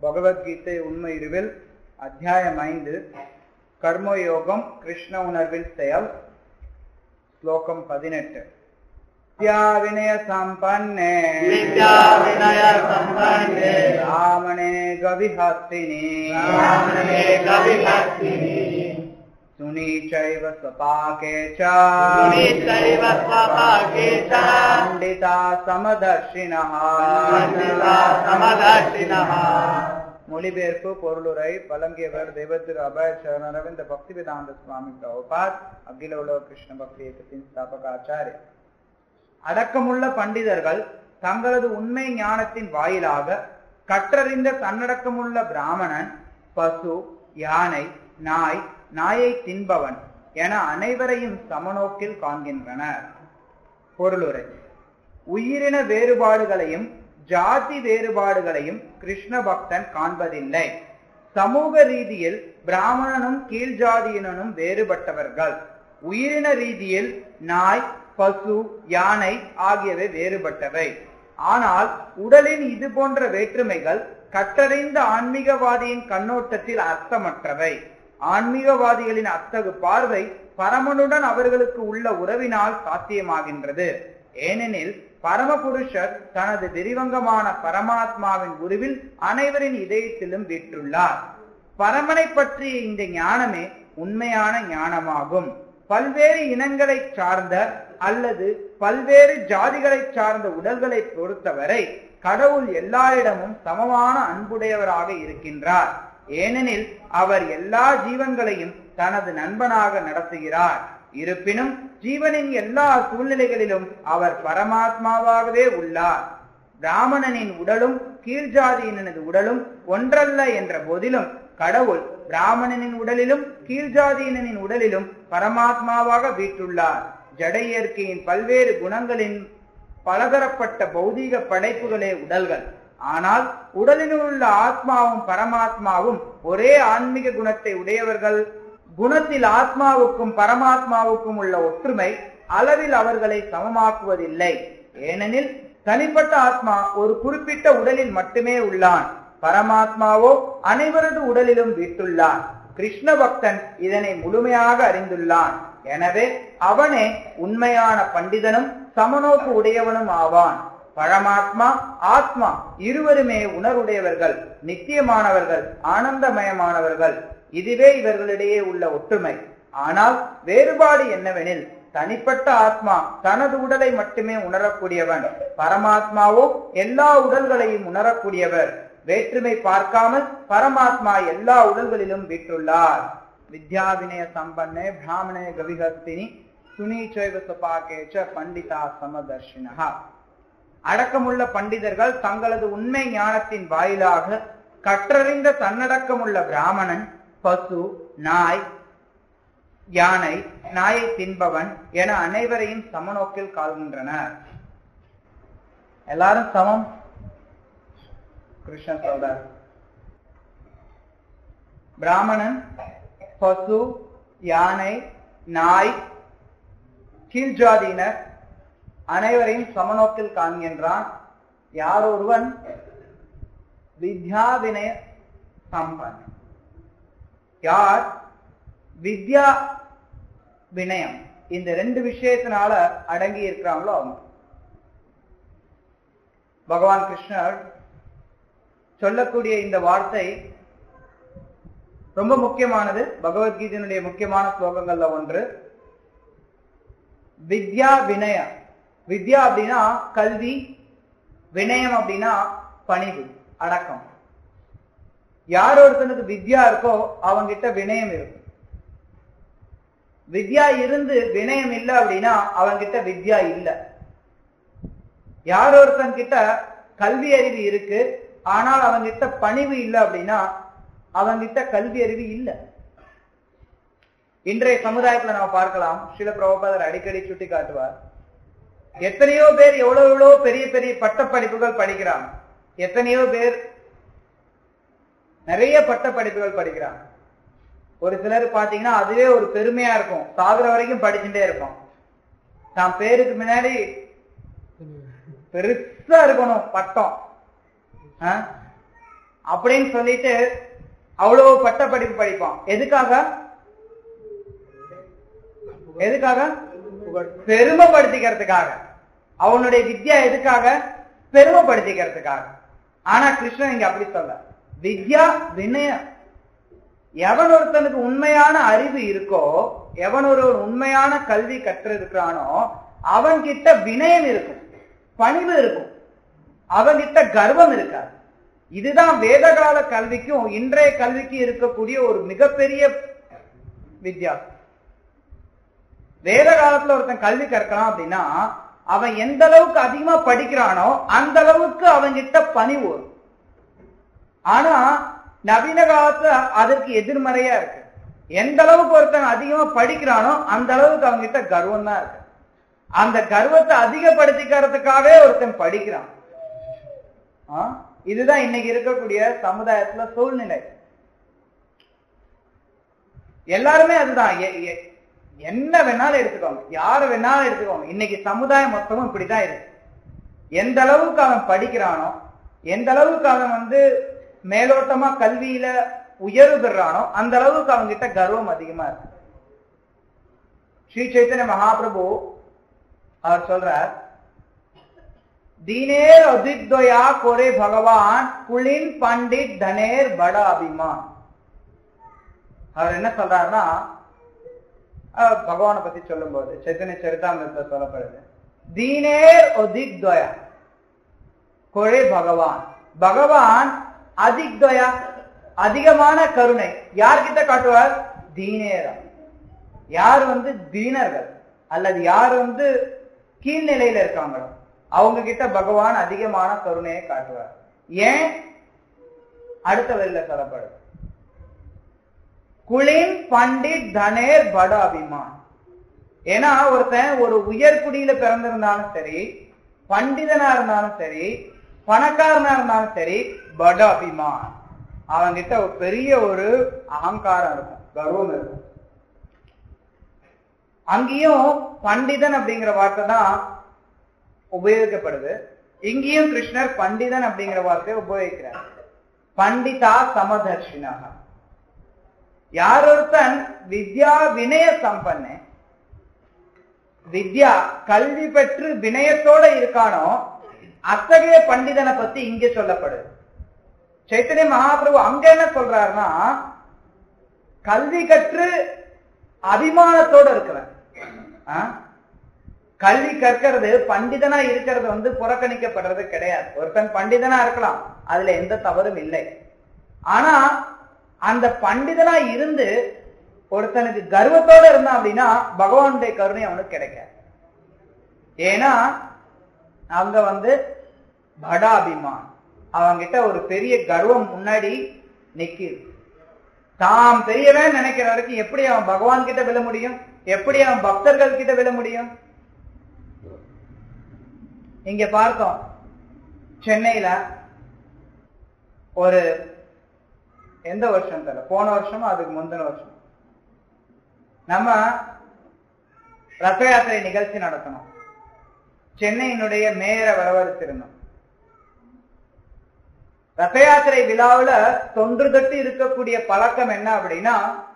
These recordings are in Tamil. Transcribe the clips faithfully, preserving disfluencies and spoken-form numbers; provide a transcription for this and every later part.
பகவத்கீதை உண்மை இருவில் அத்தியாயம் ஐந்து கர்மயோகம் கிருஷ்ண உணர்வில் செயல் ஸ்லோகம் பதினெட்டு. வித்யா வினய சம்பன்னே வித்யா வினய சம்பன்னே ராமணே கவிஹஸ்தினி ராமணே கவிஹஸ்தினி சுனீச்சைவ ஸ்வபாகே ச சுனீச்சைவ ஸ்வபாகே ச பண்டிதா சமதர்ஷினஹ பண்டிதா சமதர்ஷினஹ. மொழிபெயர்ப்பு பொருளுரை வழங்கியவர் தேவத்திரு அபய சரண அரவிந்த பக்தி வேதாந்த சுவாமி பிரபுபாத் அகில உலக கிருஷ்ண பக்தி இயக்கத்தின் ஸ்தாபக ஆச்சாரிய. அடக்கமுள்ள பண்டிதர்கள் தங்களது உண்மை ஞானத்தின் வாயிலாக கற்றறிந்த தன்னடக்கமுள்ள பிராமணன், பசு, யானை, நாய், நாயை தின்பவன் என அனைவரையும் சமநோக்கில் காண்கின்றனர். பொருளுரை. உயிரின வேறுபாடுகளையும் ஜாதி வேறுபாடுகளையும் கிருஷ்ண பக்தன் காண்பதில்லை. சமூக ரீதியில் பிராமணனும் கீழ் ஜாதியினனும் வேறுபட்டவர்கள். உயிரின ரீதியில் நாய், பசு, யானை ஆகியவை வேறுபட்டவை. ஆனால் உடலின் இது போன்ற வேற்றுமைகள் கற்றறிந்த ஆன்மீகவாதியின் கண்ணோட்டத்தில் அர்த்தமற்றவை. ஆன்மீகவாதிகளின் அத்தகு பார்வை பரமனுடன் அவர்களுக்கு உள்ள உறவினால் சாத்தியமாகின்றது. ஏனெனில் பரமபுருஷர் தனது விரிவங்கமான பரமாத்மாவின் உருவில் அனைவரின் இதயத்திலும் வீற்றுள்ளார். பரமனை பற்றிய இந்த ஞானமே உண்மையான ஞானமாகும். பல்வேறு இனங்களை சார்ந்த அல்லது பல்வேறு ஜாதிகளை சார்ந்த உடல்களை பொறுத்தவரை கடவுள் எல்லாரிடமும் சமமான அன்புடையவராக இருக்கின்றார். ஏனெனில் அவர் எல்லா ஜீவன்களையும் தனது நண்பனாக நடத்துகிறார். இருப்பினும் ஜீவனின் எல்லா சூழ்நிலைகளிலும் அவர் பரமாத்மாவாகவே உள்ளார். பிராமணனின் உடலும் கீழ்ஜாதியினது உடலும் ஒன்றல்ல என்ற போதிலும் கடவுள் பிராமணனின் உடலிலும் கீழ்ஜாதியினரின் உடலிலும் பரமாத்மாவாக வீற்றுள்ளார். ஜட இயற்கையின் பல்வேறு குணங்களின் பலதரப்பட்ட பௌதீக படைப்புகளே உடல்கள். ஆனால் உடலினுள் உள்ள ஆத்மாவும் பரமாத்மாவும் ஒரே ஆன்மீக குணத்தை உடையவர்கள். குணத்தில் ஆத்மாவுக்கும் பரமாத்மாவுக்கும் உள்ள ஒற்றுமை அளவில் அவர்களை சமமாக்குவதில்லை. ஏனெனில் தனிப்பட்ட ஆத்மா ஒரு குறிப்பிட்ட உடலில் மட்டுமே உள்ளான். பரமாத்மாவோ அனைவரது உடலிலும் வீட்டுள்ளான். கிருஷ்ண பக்தன் இதனை முழுமையாக அறிந்துள்ளான். எனவே அவனே உண்மையான பண்டிதனும் சமநோக்கு உடையவனும் ஆவான். பரமாத்மா, ஆத்மா இருவருமே உணர்வுடையவர்கள், நித்தியமானவர்கள், ஆனந்தமயமானவர்கள். இதுவே இவர்களிடையே உள்ள ஒற்றுமை. ஆனால் வேறுபாடு என்னவெனில் தனிப்பட்ட ஆத்மா தனது உடலை மட்டுமே உணரக்கூடியவன். பரமாத்மாவோ எல்லா உடல்களையும் உணரக்கூடியவர். வேற்றுமை பார்க்காமல் பரமாத்மா எல்லா உடல்களிலும் வீற்றுள்ளார். வித்யா வினய சம்பன்னே பிராமணே கவிஹஸ்தினி சுனீச்சைவ ஸ்வபாகே ச பண்டிதா சமதர்ஷினஹ. அடக்கமுள்ள பண்டிதர்கள் தங்களது உண்மை ஞானத்தின் வாயிலாக கற்றறிந்த தன்னடக்கமுள்ள பிராமணன், பசு, நாய், யானை, நாயை தின்பவன் என அனைவரையும் சமநோக்கில் காண்கின்றனர். எல்லாரும் சமம். கிருஷ்ணன் சொல்றார், பிராமணன், பசு, யானை, நாய், கீழ்ஜாதியினர் அனைவரையும் சமநோக்கில் காண்கின்றான். யார் ஒருவன் வித்யா வினய சம்பன், யார் வித்யா வினயம் இந்த ரெண்டு விஷயத்தினால அடங்கி இருக்கிறாங்களோ அவங்க. பகவான் கிருஷ்ணர் சொல்லக்கூடிய இந்த வார்த்தை ரொம்ப முக்கியமானது. பகவத்கீதையினுடைய முக்கியமான ஸ்லோகங்கள்ல ஒன்று. வித்யா வினய. வித்யா அப்படின்னா கல்வி, வினயம் அப்படின்னா பணிவு, அடக்கம். யார் ஒருத்தனுக்கு வித்யா இருக்கோ அவங்கிட்ட வினயம் இருக்கும். வித்யா இருந்து வினயம் இல்லை அப்படின்னா அவங்கிட்ட வித்யா இல்லை. யார் ஒருத்தன் கிட்ட கல்வி அறிவு இருக்கு ஆனால் அவங்கிட்ட பணிவு இல்லை அப்படின்னா அவங்கிட்ட கல்வி அறிவு இல்லை. இன்றைய சமுதாயத்துல நம்ம பார்க்கலாம், ஸ்ரீல பிரபுபாதர் அடிக்கடி சுட்டி காட்டுவார், எத்தனையோ பேர் எவ்வளவு எவ்வளவு பெரிய பெரிய பட்ட படிப்புகள் படிக்கிறாங்க. எத்தனையோ பேர் நிறைய பட்ட படிப்புகள் படிக்கிறாங்க. ஒரு சிலர் பாத்தீங்கன்னா அதுவே ஒரு பெருமையா இருக்கும். சாகுற வரைக்கும் படிச்சுட்டே இருப்போம். தான் பேருக்கு முன்னாடி பெருசா இருக்கணும் பட்டம். அப்படின்னு சொல்லிட்டு அவ்வளவு பட்ட படிப்பு படிப்பான். எதுக்காக? எதுக்காக? பெருமைப்படுத்திக்கிறதுக்காக. அவனுடைய வித்யா எதுக்காக? பெருமைப்படுத்திக்கிறதுக்காக. ஆனா கிருஷ்ணன் இங்க அப்படி சொல்ல, வித்யா வினயம். எவன் ஒருத்தனுக்கு உண்மையான அறிவு இருக்கோ, எவன் ஒரு உண்மையான கல்வி கற்றிருக்கிறானோ அவன் கிட்ட வினயம் இருக்கும், பணிவு இருக்கும், அவன்கிட்ட கர்வம் இருக்காது. இதுதான் வேதகால கல்விக்கும் இன்றைய கல்விக்கு இருக்கக்கூடிய ஒரு மிகப்பெரிய வித்தியாசம். வேத காலத்துல ஒருத்தன் கல்வி கற்கலாம் அப்படின்னா அவன் எந்த அளவுக்கு அதிகமா படிக்கிறானோ அந்த அளவுக்கு அவன்கிட்ட பணிவு வரும். ஆனா நவீன காலத்துல அதற்கு எதிர்மறையா இருக்கு. எந்த அளவுக்கு ஒருத்தன் அதிகமா படிக்கிறானோ அந்த அளவுக்கு அவன்கிட்ட கர்வம் தான் இருக்கு. அந்த கர்வத்தை அதிகப்படுத்திக்கிறதுக்காகவே ஒருத்தன் படிக்கிறான். இதுதான் இன்னைக்கு இருக்கக்கூடிய சமுதாயத்துல சூழ்நிலை. எல்லாருமே அதுதான். என்ன வேணாலும் எடுத்துக்கோங்க, யார வேணாலும் எடுத்துக்கோங்க, இன்னைக்கு சமுதாயம் மொத்தமும் இப்படிதான் இருக்கு. எந்த அளவுக்கு அவன் படிக்கிறானோ, எந்த அளவுக்கு அவன் வந்து மேலோட்டமா கல்வியில உயர்வு பெறானோ அந்த அளவுக்கு அவங்க கிட்ட கர்வம் அதிகமா இருக்கு. ஸ்ரீ சைத்தன்ய மகாபிரபு அவர் சொல்றார், தீனேர் அதித்வயா கோரே பகவான் குளின் பண்டிட் தனேர் பட அபிமான். அவர் என்ன சொல்றாருன்னா, பகவானை பத்தி சொல்லும் போது சைத்தன்ய சரிதாமிரத்துல சொல்லப்படுது, தீனேர் அதித்வயா கோரே பகவான். பகவான் அதித்வயா அதிகமான கருணை யார்கிட்ட காட்டுவார்? தீனேரம். யார் வந்து தீனர்கள் அல்லது யார் வந்து கீழ்நிலையில இருக்காங்களோ அவங்க கிட்ட பகவான் அதிகமான கருணையை காட்டுவார். ஏன்? அடுத்த வரியில சொல்லப்படுது, குளின் பண்டிட் தனேர் பட அபிமான். ஏன்னா ஒருத்தன் ஒரு உயர்குடியில பிறந்திருந்தாலும் சரி, பண்டிதனா இருந்தாலும் சரி, பணக்காரனா இருந்தாலும் சரி, பட அபிமான் அவங்கிட்ட ஒரு பெரிய ஒரு அகங்காரம் இருக்கும், கர்வம் இருக்கும். அங்கேயும் பண்டிதன் அப்படிங்கிற வார்த்தை தான் உபயோகிக்கப்படுது. இங்கேயும் கிருஷ்ணர் பண்டிதன் அப்படிங்கிற வார்த்தையை உபயோகிக்கிறார். பண்டிதா சமதர்ஷினாக. யார் ஒருத்தன் வித்யா வினய சம்பன்ன, வித்யா கல்வி பெற்று வினயத்தோட இருக்கானோ அத்தகைய பண்டிதனை பத்தி இங்க சொல்லப்படுது. சைத்தன்ய மகாபிரபு அங்க என்ன சொல்றாருன்னா, கல்வி கற்று அபிமானத்தோட இருக்கிறேன். கல்வி கற்கிறது, பண்டிதனா இருக்கிறது வந்து புறக்கணிக்கப்படுறது கிடையாது. ஒருத்தன் பண்டிதனா இருக்கலாம், அதுல எந்த தவறும் இல்லை. ஆனா அந்த பண்டிதனா இருந்து ஒருத்தனுக்கு கர்வத்தோட இருந்தான் அப்படின்னா பகவானுடைய கருணை அவனுக்கு கிடைக்காது. ஏன்னா அவங்க வந்து படாபிமான், அவங்கிட்ட ஒரு பெரிய கர்வம் முன்னாடி நிக்குது. தாம் பெரியவன் நினைக்கிற வரைக்கும் எப்படி அவன் பகவான் கிட்ட விழ முடியும்? எப்படி அவன் பக்தர்கள் கிட்ட விழ முடியும்? இங்க பார்த்தோம், சென்னையில ஒரு எந்த வருஷம் தெரியல, போன வருஷம் அதுக்கு முந்தின வருஷம் நம்ம ரத யாத்திரை நிகழ்ச்சி நடத்தணும். சென்னையினுடைய மேயரை வரவழைத்திருந்தோம். ரத யாத்திரை விழாவில் தொன்று தொட்டு இருக்கக்கூடிய பழக்கம் என்ன அப்படின்னா,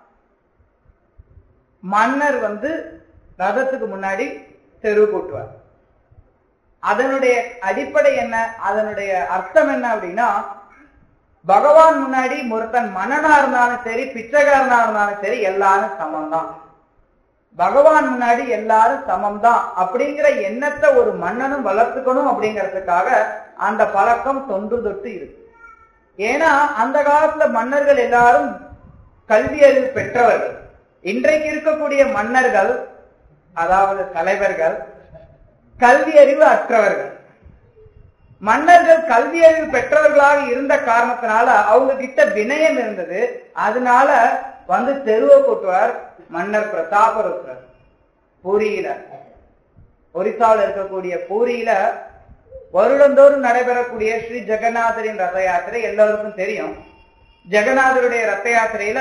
மன்னர் வந்து ரதத்துக்கு முன்னாடி தெரு கூட்டுவார். அதனுடைய அடிப்படை என்ன, அதனுடைய அர்த்தம் என்ன அப்படின்னா, பகவான் முன்னாடி ஒருத்தன் மன்னனா இருந்தாலும் சரி, பிச்சைக்காரனா இருந்தாலும் சரி, எல்லாரும் சமம் தான். பகவான் முன்னாடி எல்லாரும் சமம் தான் அப்படிங்கிற எண்ணத்தை ஒரு மன்னனும் வளர்த்துக்கணும் அப்படிங்கிறதுக்காக அந்த பழக்கம் தொன்று தொட்டு இருக்கு. ஏன்னா அந்த காலத்துல மன்னர்கள் எல்லாரும் கல்வி அறிவு பெற்றவர்கள். இன்றைக்கு இருக்கக்கூடிய மன்னர்கள், அதாவது தலைவர்கள், கல்வி அறிவு அற்றவர்கள். மன்னர்கள் கல்வி அறிவு பெற்றவர்களாக இருந்த காரணத்தினால அவங்க கிட்ட வினயம் இருந்தது. அதனால வந்து தெருவை கூட்டுவார் மன்னர் பிரதாபருத்ரர். பூரியில, ஒரிசாவில் இருக்கக்கூடிய பூரியில வருடந்தோறும் நடைபெறக்கூடிய ஸ்ரீ ஜெகநாதரின் ரத யாத்திரை எல்லோருக்கும் தெரியும். ஜெகநாதருடைய ரத்த யாத்திரையில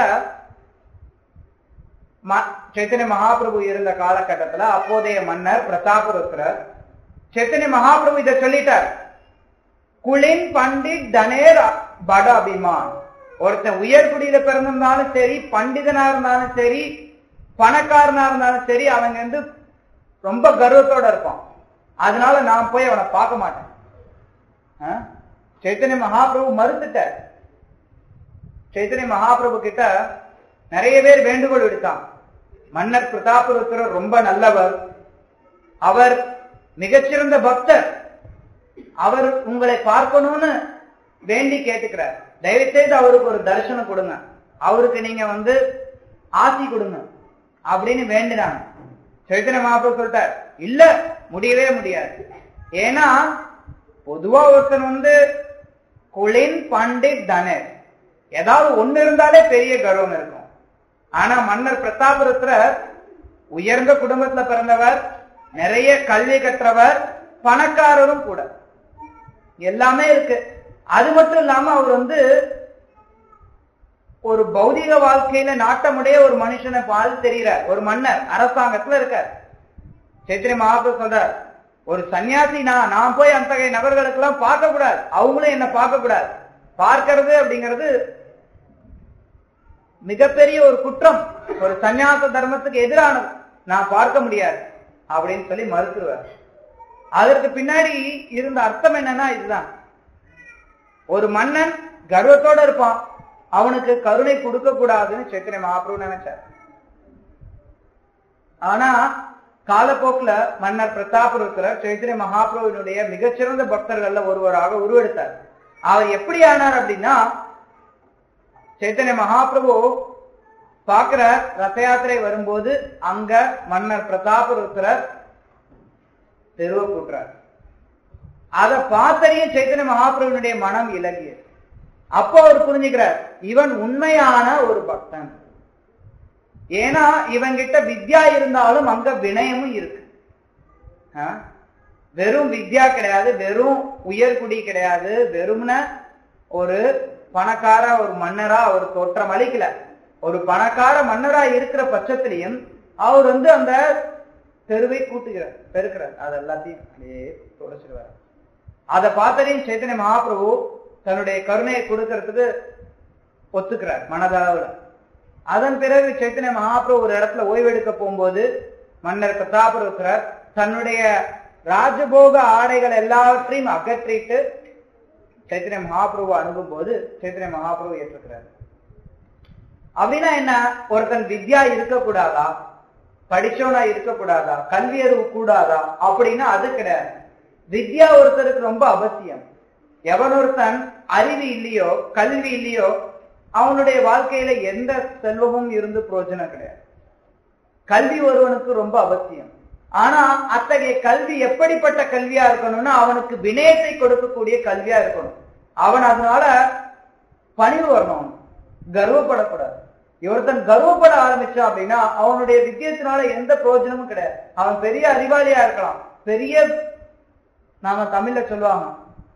சைத்தன்ய மகாபிரபு இருந்த காலகட்டத்துல அப்போதைய மன்னர் பிரதாபருத்ரர், சைத்தன்ய மகாபிரபு இதை சொல்லிட்டார், குளின் பண்டிட் தனேர் பட அபிமான். ஒருத்தன் உயர்குடியில பிறந்திருந்தாலும் சரி, பண்டிதனா இருந்தாலும் சரி, பணக்காரனா இருந்தாலும் சரி, அவங்க வந்து ரொம்ப கர்வத்தோட இருப்பான். அதனால நான் போய் அவனை பார்க்க மாட்டேன். சைத்தன்ய மகாபிரபு மறுத்துட்டார். சைத்தன்ய மகாபிரபு கிட்ட நிறைய பேர் வேண்டுகோள் விடுத்தான். மன்னர் பிரதாபருத்ரர் ரொம்ப நல்லவர், அவர் மிகச்சிறந்த பக்தர், அவர் உங்களை பார்க்கணும்னு வேண்டி கேட்டுக்கிறார். தயவு செய்து அவருக்கு ஒரு தரிசனம் கொடுங்க, அவருக்கு நீங்க வந்து ஆசி கொடுங்க அப்படின்னு வேண்டினாங்க. சைத்தன்ய மகாபிரபு சொல்லிட்டார், இல்ல முடியவே முடியாது. ஏன்னா பொதுவா ஒருத்தன் வந்து குளின் பண்டிட் தனர் ஏதாவது ஒண்ணு இருந்தாலே பெரிய கர்வம் இருக்கும். ஆனா மன்னர் பிரதாபருத்ரர் உயர்ந்த குடும்பத்துல பிறந்தவர், நிறைய கல்வி கற்றவர், பணக்காரரும் கூட, எல்லாமே இருக்கு. அது மட்டும் இல்லாம அவர் வந்து ஒரு பௌதிக வாழ்க்கையில நாட்டமுடைய ஒரு மனுஷனை பால் தெரிகிறார். ஒரு மன்னர் அரசாங்கத்துல இருக்கார். சைத்தன்ய மகாபிரபு சொல்றார், ஒரு சன்னியாசி நான் நான் போய் அந்த நபர்களுக்கு எல்லாம் பார்க்க கூடாது, அவங்களும் என்ன பார்க்க கூடாது. பார்க்கிறது அப்படிங்கிறது மிகப்பெரிய ஒரு குற்றம், ஒரு சன்னியாச தர்மத்துக்கு எதிரானது, நான் பார்க்க முடியாது அப்படின்னு சொல்லி மறுத்துருவார். அதற்கு பின்னாடி இருந்த அர்த்தம் என்னன்னா இதுதான். ஒரு மன்னன் கர்வத்தோட இருப்பான், அவனுக்கு கருணை கொடுக்க கூடாதுன்னு சைத்தன்ய மகாபிரபு நினைச்சார். ஆனா காலப்போக்குல மன்னர் பிரதாபருத்ரர் சைத்தன்ய மகாபிரபுவினுடைய மிகச்சிறந்த பக்தர்கள்ல ஒருவராக உருவெடுத்தார். அவர் எப்படி ஆனார் அப்படின்னா, சைத்தன்ய மகாபிரபு பாக்குற ரத யாத்திரை வரும்போது அங்க மன்னர் பிரதாபருத்ரர் தெருவ கூட்டுறார். அதை பார்த்தறிய சைத்தன்ய மகாபிரபுவினுடைய மனம் இலகியது. அப்போ அவர் புரிஞ்சுக்கிறார், இவன் உண்மையான ஒரு பக்தன். ஏன்னா இவங்கிட்ட வித்யா இருந்தாலும் அங்க வினயமும் இருக்கு. வெறும் வித்யா கிடையாது, வெறும் உயர்குடி கிடையாது, வெறும்ன ஒரு பணக்கார ஒரு மன்னரா அவர் தோற்றம் அளிக்கல. ஒரு பணக்கார மன்னரா இருக்கிற பட்சத்திலையும் அவர் வந்து அந்த தெருவை கூட்டுகிறார், பெருக்கிறார், அது எல்லாத்தையும் அப்படியே தொடச்சிடுவார். அதை பார்த்ததையும் சைத்தன்ய மகாபிரபு தன்னுடைய கருணையை கொடுக்கறதுக்கு ஒத்துக்கிறார் மனதளவுல. அதன் பிறகு சைத்தன்ய மகாபிரபு ஒரு இடத்துல ஓய்வெடுக்க போகும்போது மன்னர் பிரதாபருத்ரர் தன்னுடைய ராஜபோக ஆடைகள் எல்லாவற்றையும் அகற்றிட்டு சைத்தன்ய மகாபிரபு அணுகும் போது சைத்தன்ய மகாபிரபு ஏற்றுக்கிறார். அப்படின்னா என்ன, ஒருத்தன் வித்யா இருக்கக்கூடாதா, படிச்சவனா இருக்கக்கூடாதா, கல்வி அறிவு கூடாதா அப்படின்னா அது கிடையாது. வித்யா ஒருத்தருக்கு ரொம்ப அவசியம். எவன் ஒருத்தன் அறிவு இல்லையோ கல்வி இல்லையோ அவனுடைய வாழ்க்கையில எந்த செல்வமும் இருந்து பிரயோஜனம் கிடையாது. கல்வி ஒருவனுக்கு ரொம்ப அவசியம். ஆனா அத்தகைய கல்வி எப்படிப்பட்ட கல்வியா இருக்கணும்னா அவனுக்கு வினயத்தை கொடுக்கக்கூடிய கல்வியா இருக்கணும். அவன் அதனால பணிவு வரணும், கர்வப்படக்கூடாது. ஒருத்தன் கர்வப்பட ஆரம்பிச்சான் அப்படின்னா அவனுடைய வித்தியத்தினால எந்த பிரயோஜனமும் கிடையாது. அவன் பெரிய அறிவாளியா இருக்கலாம், பெரிய நாம தமிழ்ல சொல்லுவாங்க,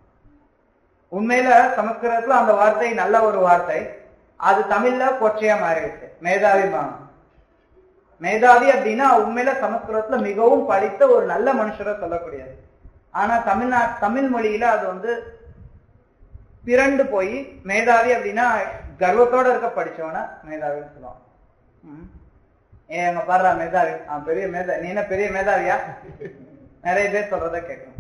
உண்மையில சமஸ்கிருதத்துல அந்த வார்த்தை நல்ல ஒரு வார்த்தை, அது தமிழ்ல கொச்சையா மாறிடுச்சு, மேதாவி பாங்க. மேதாவி அப்படின்னா உண்மையில சமஸ்கிருதத்துல மிகவும் படித்த ஒரு நல்ல மனுஷரை சொல்லக்கூடியது. ஆனா தமிழ்நாட்டு தமிழ் மொழியில அது வந்து பிறண்டு போய் மேதாவி அப்படின்னா கர்வத்தோட இருக்க படிச்சவன மேதாவின்னு சொல்லுவாங்க. ஏன் எங்க பாடுறா மேதாவி, அவன் பெரிய மேதா, நீ என்ன பெரிய மேதாவியா, நிறைய பேர் சொல்றத கேட்கணும்.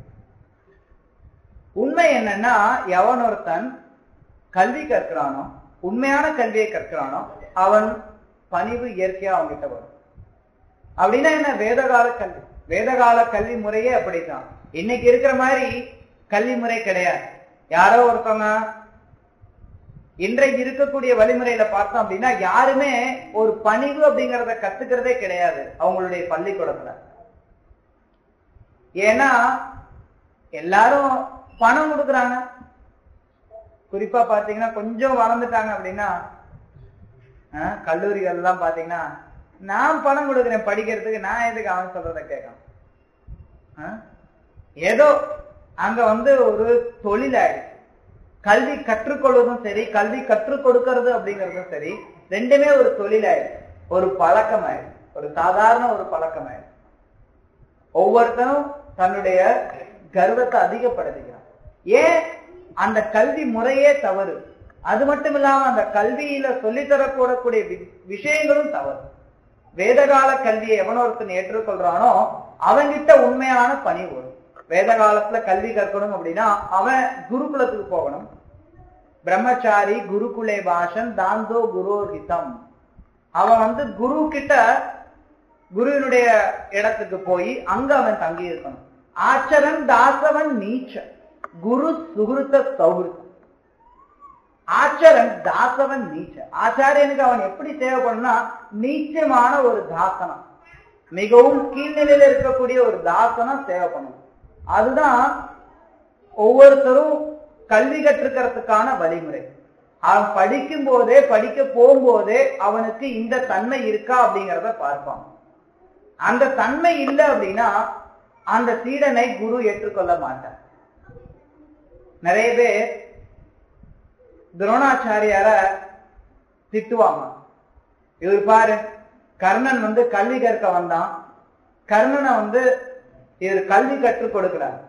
உண்மை என்னன்னா எவன் ஒருத்தன் கல்வி கற்கிறானோ, உண்மையான கல்வியை கற்கிறானோ, அவன் பணிவு இயற்கையா அவன்கிட்ட வரும். அப்படின்னா என்ன, வேதகால கல்வி, வேதகால கல்வி முறையே அப்படித்தான். இன்னைக்கு இருக்கிற மாதிரி கல்வி முறை கிடையாது. யாரோ ஒருத்தவங்க இன்றைக்கு இருக்கக்கூடிய வழிமுறையில பார்த்தோம் அப்படின்னா யாருமே ஒரு பணிவு அப்படிங்கறத கத்துக்கிறதே கிடையாது அவங்களுடைய பள்ளிக்கூடத்துல. ஏன்னா எல்லாரும் பணம் கொடுக்குறாங்க. குறிப்பா பாத்தீங்கன்னா கொஞ்சம் வளர்ந்துட்டாங்க அப்படின்னா கல்லூரிகள் எல்லாம் பாத்தீங்கன்னா நான் பணம் கொடுக்குறேன் படிக்கிறதுக்கு, நான் எதுக்கு அவன் சொல்றத கேட்கணும். ஏதோ அங்க வந்து ஒரு தொழிலாயிடுச்சு. கல்வி கற்றுக்கொள்வதும் சரி, கல்வி கற்றுக் கொடுக்கறது அப்படிங்கறதும் சரி, ரெண்டுமே ஒரு தொழிலாயிடுச்சு, ஒரு பழக்கம் ஆயிடுச்சு, ஒரு சாதாரண ஒரு பழக்கம் ஆயிடுச்சு. ஒவ்வொருத்தரும் தன்னுடைய கர்வத்தை அதிகப்படுத்திக்கிறான். ஏன், அந்த கல்வி முறையே தவறு. அது மட்டும் இல்லாம அந்த கல்வியில சொல்லித்தரக்கூடக்கூடிய விஷயங்களும் தவறு. வேதகால கல்வியை எவனோ ஒருத்தன் ஏற்றுக்கொள்றானோ அவன்கிட்ட உண்மையான பணி வரும். வேத காலத்துல கல்வி கற்கணும் அப்படின்னா அவன் குருகுலத்துக்கு போகணும். பிரம்மச்சாரி குருகுலே பாஷன் தாந்தோ குரோஹிதம். அவன் வந்து குரு கிட்ட குருவினுடைய இடத்துக்கு போய் அங்க அவன் தங்கி இருக்கணும். ஆச்சரன் தாசவன் நீச்ச குரு சுகிருத்த சௌகிருத்தம். ஆச்சரன் தாசவன் நீச்ச. ஆச்சாரியனுக்கு அவன் எப்படி தேவைப்படும்னா நீச்சமான ஒரு தாசனம், மிகவும் கீழ்நிலையில இருக்கக்கூடிய ஒரு தாசனம் தேவைப்படும். அதுதான் ஒவ்வொருத்தரும் கல்வி கற்றுக்கிறதுக்கான வழிமுறை. அவன் படிக்கும் போதே படிக்க போகும்போதே அவனுக்கு இந்த தன்மை இருக்கா அப்படிங்கிறத பார்ப்பான். அந்த தன்மை இல்லை அப்படின்னா அந்த சீடனை குரு ஏற்றுக்கொள்ள மாட்டார். நிறைய பேர் துரோணாச்சாரியார திட்டுவாங்க. இவர் பாரு, கர்ணன் வந்து கல்வி கற்க வந்தான், கர்ணனை வந்து இவர் கல்வி கற்றுக் கொடுக்கிறார்.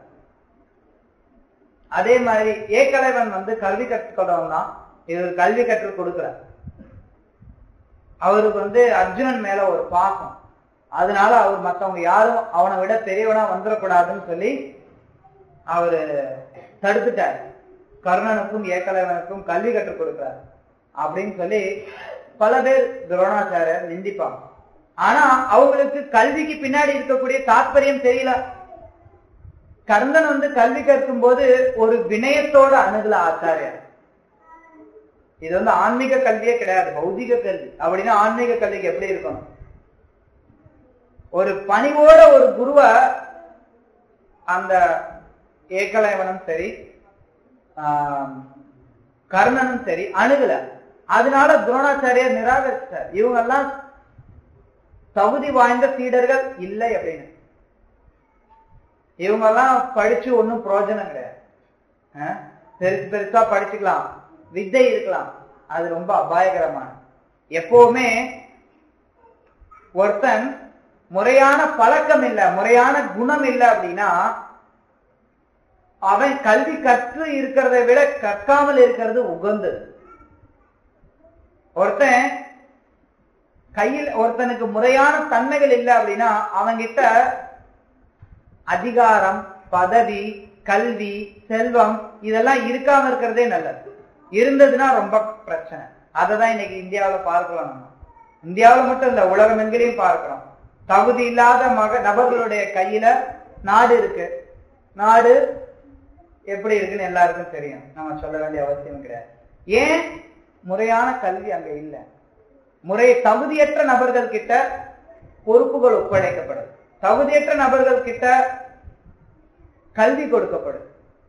அதே மாதிரி ஏகலைவன் வந்து கல்வி கற்றுக்கொள்ள வந்தான், இவர் கல்வி கற்றுக் கொடுக்கிறார். அவருக்கு வந்து அர்ஜுனன் மேல ஒரு பாசம், அதனால அவர் மற்றவங்க யாரும் அவனை விட பெரியவனா வந்துடக்கூடாதுன்னு சொல்லி அவரு தடுத்துட்டார். கர்ணனுக்கும் ஏகலைவனுக்கும் கல்வி கற்றுக் கொடுக்கிறார் அப்படின்னு சொல்லி பல பேர் துரோணாச்சாரியர் நிந்திப்பாங்க. ஆனா அவங்களுக்கு கல்விக்கு பின்னாடி இருக்கக்கூடிய தாற்பயம் தெரியல. கர்ணன் வந்து கல்வி கற்கும் போது ஒரு வினயத்தோட அணுகல ஆச்சாரியர். இது வந்து ஆன்மீக கல்வியே கிடையாது, பௌதிக கல்வி. அப்படின்னா ஆன்மீக கல்விக்கு எப்படி இருக்கணும்? ஒரு பணிவோட ஒரு குருவ அந்த ஏகலைவனும் சரி ஆஹ் கர்ணனும் சரி அணுகல. அதனால துரோணாச்சாரியர் நிராகரிச்சார். இவங்க எல்லாம் தகுதி வாய்ந்த சீடர்கள் இல்லை அப்படின்னு. இவங்க எல்லாம் படிச்சு ஒன்னும் பிரயோஜனம் கிடையாது. பெருசு பெருசா படிச்சுக்கலாம், வித்தை இருக்கலாம், அது ரொம்ப அபாயகரமான. எப்பவுமே ஒருத்தன் முறையான பழக்கம் இல்லை, முறையான குணம் இல்லை அப்படின்னா அவன் கல்வி கற்று இருக்கிறத விட கற்காமல் இருக்கிறது உகந்தது. ஒருத்தன் கையில் ஒருத்தனுக்கு முறையான தன்மைகள் இல்லை அப்படின்னா அவன்கிட்ட அதிகாரம், பதவி, கல்வி, செல்வம் இதெல்லாம் இருக்காம இருக்கிறதே நல்லது. இருந்ததுன்னா ரொம்ப பிரச்சனை. அததான் இன்னைக்கு இந்தியாவில் பார்க்கலாம். நம்ம இந்தியாவில் மட்டும் இல்ல, உலகம் எங்கிலையும் பார்க்கிறோம். தகுதி இல்லாத மக நபர்களுடைய கையில நாடு இருக்கு. நாடு எப்படி இருக்குன்னு எல்லாருக்கும் தெரியும், நம்ம சொல்ல வேண்டிய அவசியம் கிடையாது. ஏன்? முறையான கல்வி அங்க இல்லை. முறை தகுதியற்ற நபர்கள் கிட்ட பொறுப்புகள் ஒப்படைக்கப்படுது, தகுதியற்ற நபர்கள் கிட்ட கல்வி கொடுக்கப்படுது.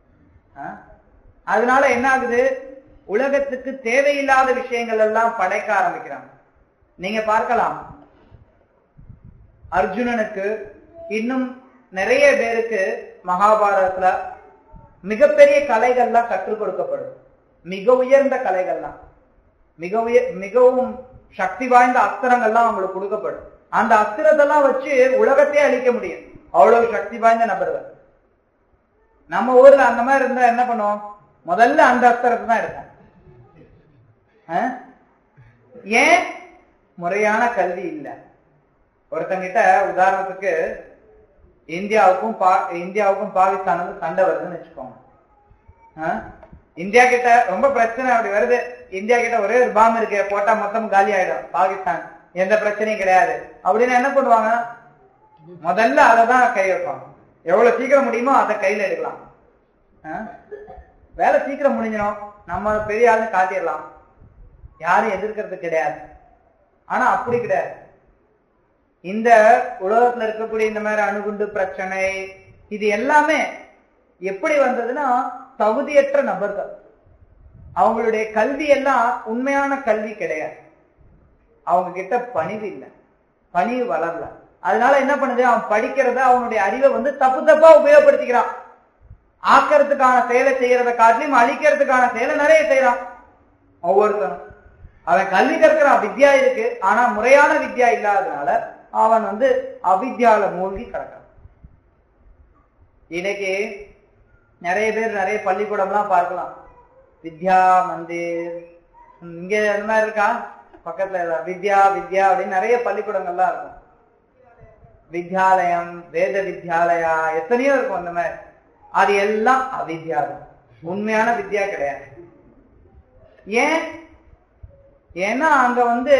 அதனால என்ன ஆகுது? உலகத்துக்கு தேவையில்லாத விஷயங்கள் எல்லாம் படைக்க ஆரம்பிக்கிறாங்க. நீங்க பார்க்கலாம், அர்ஜுனனுக்கு இன்னும் நிறைய பேருக்கு மகாபாரதத்துல மிகப்பெரிய கலைகள்லாம் கற்றுக் கொடுக்கப்படும். மிக உயர்ந்த கலைகள்லாம், மிக உயர் மிகவும் சக்தி வாய்ந்த அஸ்திரங்கள்லாம் அவங்களுக்கு கொடுக்கப்படும். அந்த அஸ்திரத்தெல்லாம் வச்சு உலகத்தையே அழிக்க முடியும், அவ்வளவு சக்தி வாய்ந்த நபர்கள். நம்ம ஊர்ல அந்த மாதிரி இருந்தா என்ன பண்ணுவோம்? முதல்ல அந்த அஸ்திரத்தை தான் எடுப்போம். ஏன்? முறையான கல்வி இல்லை. ஒருத்தங்கிட்ட உதாரணத்துக்கு இந்தியாவுக்கும் பா இந்தியாவுக்கும் பாகிஸ்தானுக்கும் சண்டை வருதுன்னு வச்சுக்கோங்க. இந்தியா கிட்ட ரொம்ப பிரச்சனை அப்படி வருது. இந்தியா கிட்ட ஒரே ஒரு பாம்பு இருக்கு, போட்டா மொத்தம் காலி ஆயிடும். பாகிஸ்தான் எந்த பிரச்சனையும் கிடையாது அப்படின்னு என்ன பண்ணுவாங்க? முதல்ல அதை தான் கை வைப்பாங்க. எவ்வளவு சீக்கிரம் முடியுமோ அதை கையில எடுக்கலாம். வேலை சீக்கிரம் முடிஞ்சிடும், நம்ம பெரிய ஆளுன்னு காட்டிடலாம், யாரும் எதிர்க்கிறது கிடையாது. ஆனா அப்படி கிடையாது. இந்த உலகத்துல இருக்கக்கூடிய இந்த மாதிரி அணுகுண்டு பிரச்சனை இது எல்லாமே எப்படி வந்ததுன்னா தகுதியற்ற நபர்கள், அவங்களுடைய கல்வி எல்லாம் உண்மையான கல்வி கிடையாது. அவங்க கிட்ட பணிவு இல்லை, பணிவு வளரல. அதனால என்ன பண்ணுது? அவன் படிக்கிறத அவனுடைய அறிவை வந்து தப்பு தப்பா உபயோகப்படுத்திக்கிறான். ஆக்கிறதுக்கான செயலை செய்யறத காட்டிலும் அழிக்கிறதுக்கான செயலை நிறைய செய்யறான் ஒவ்வொருத்தரும். அவன் கல்வி கற்கிறான், வித்யா இருக்கு, ஆனா முறையான வித்யா இல்லாததுனால அவன் வந்து அவித்யால மூழ்கி கிடக்கிறான். இன்னைக்கு நிறைய பேர் நிறைய பள்ளிக்கூடம்லாம் பார்க்கலாம். வித்யா மந்திர், இங்க அந்த மாதிரி இருக்கா பக்கத்துல வித்யா வித்யா அப்படின்னு நிறைய பள்ளிக்கூடங்கள்லாம் இருக்கும். வித்யாலயம், வேத வித்யாலயா எத்தனையோ இருக்கும் அந்த மாதிரி. அது எல்லாம் அவித்யா, உண்மையான வித்யா கிடையாது. ஏன்? ஏன்னா அங்க வந்து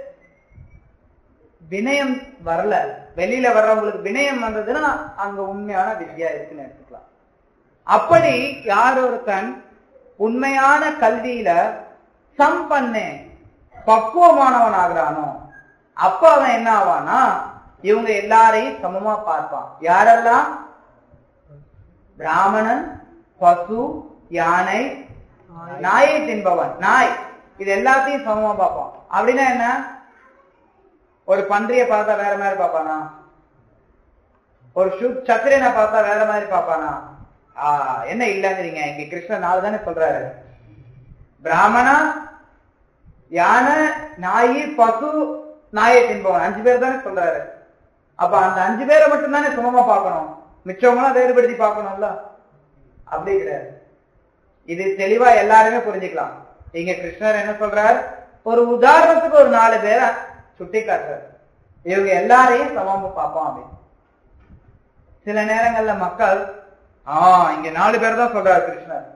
வினயம் வரல. வெளியில வர்றவங்களுக்கு வினயம் வந்ததுன்னா அங்க உண்மையான வித்யா இருக்குன்னு எடுத்துக்கலாம். அப்படி யார் ஒருத்தன் உண்மையான கல்வியில சம்பன்னே பக்குவமானவன் ஆகிறானோ அப்ப அவன் என்ன ஆவானா, இவங்க எல்லாரையும் சமமா பார்ப்பான். யாரெல்லாம்? பிராமணன், பசு, யானை, நாயை தின்பவன், நாய், இது எல்லாத்தையும் சமமா பார்ப்பான். அப்படின்னா என்ன? ஒரு பன்றிய பார்த்தா வேற மாதிரி பார்ப்பானா? ஒரு சத்திரியனை பார்த்தா வேற மாதிரி பார்ப்பானா? ஆஹ் என்ன இல்லங்கிறீங்க? இங்க கிருஷ்ணன் நாலு தானே சொல்றாரு. பிராமணா, யானை, நாயி, பசு, நாயை தின்பவன், அஞ்சு பேர் தானே சொல்றாரு. அப்ப அந்த அஞ்சு பேரை மட்டும் தானே சமமா பார்க்கணும், மிச்சவங்களாம் வேறுபடுத்தி பார்க்கணும்ல? அப்படி கிடையாது. இது தெளிவா எல்லாருமே புரிஞ்சுக்கலாம். இங்க கிருஷ்ணர் என்ன சொல்றார்? ஒரு உதாரணத்துக்கு ஒரு நாலு பேரை சுட்டி காட்டுறார். இவங்க எல்லாரையும் சமமா பார்ப்போம் அப்படின்னு. சில நேரங்கள்ல மக்கள் ஆஹ் இங்க நாலு பேர் தான் சொல்றாரு கிருஷ்ணர்.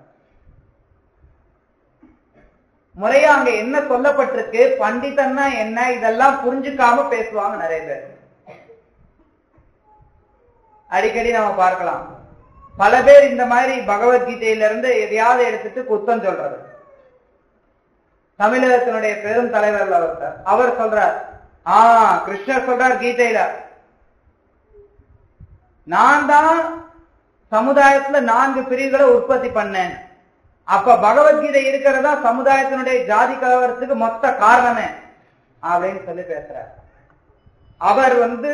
முறையா அங்க என்ன சொல்லப்பட்டிருக்கு, பண்டிதன்னா என்ன, இதெல்லாம் புரிஞ்சுக்காம பேசுவாங்க நிறைய பேர். அடிக்கடி நம்ம பார்க்கலாம். பல பேர் இந்த மாதிரி பகவத்கீதையில இருந்து எதையாவது எடுத்துட்டு குத்தம் சொல்றது. தமிழகத்தினுடைய பெரும் தலைவர் ஒருத்தர், அவர் சொல்றார், ஆஹ் கிருஷ்ணர் சொல்றார் கீதையில, நான் தான் சமுதாயத்துல நான்கு பிரிவுகளை உற்பத்தி பண்ணேன். அப்ப பகவத்கீதை இருக்கிறதா சமுதாயத்தினுடைய ஜாதி கலவரத்துக்கு மொத்த காரணமே அப்படின்னு சொல்லி பேசுறார். அவர் வந்து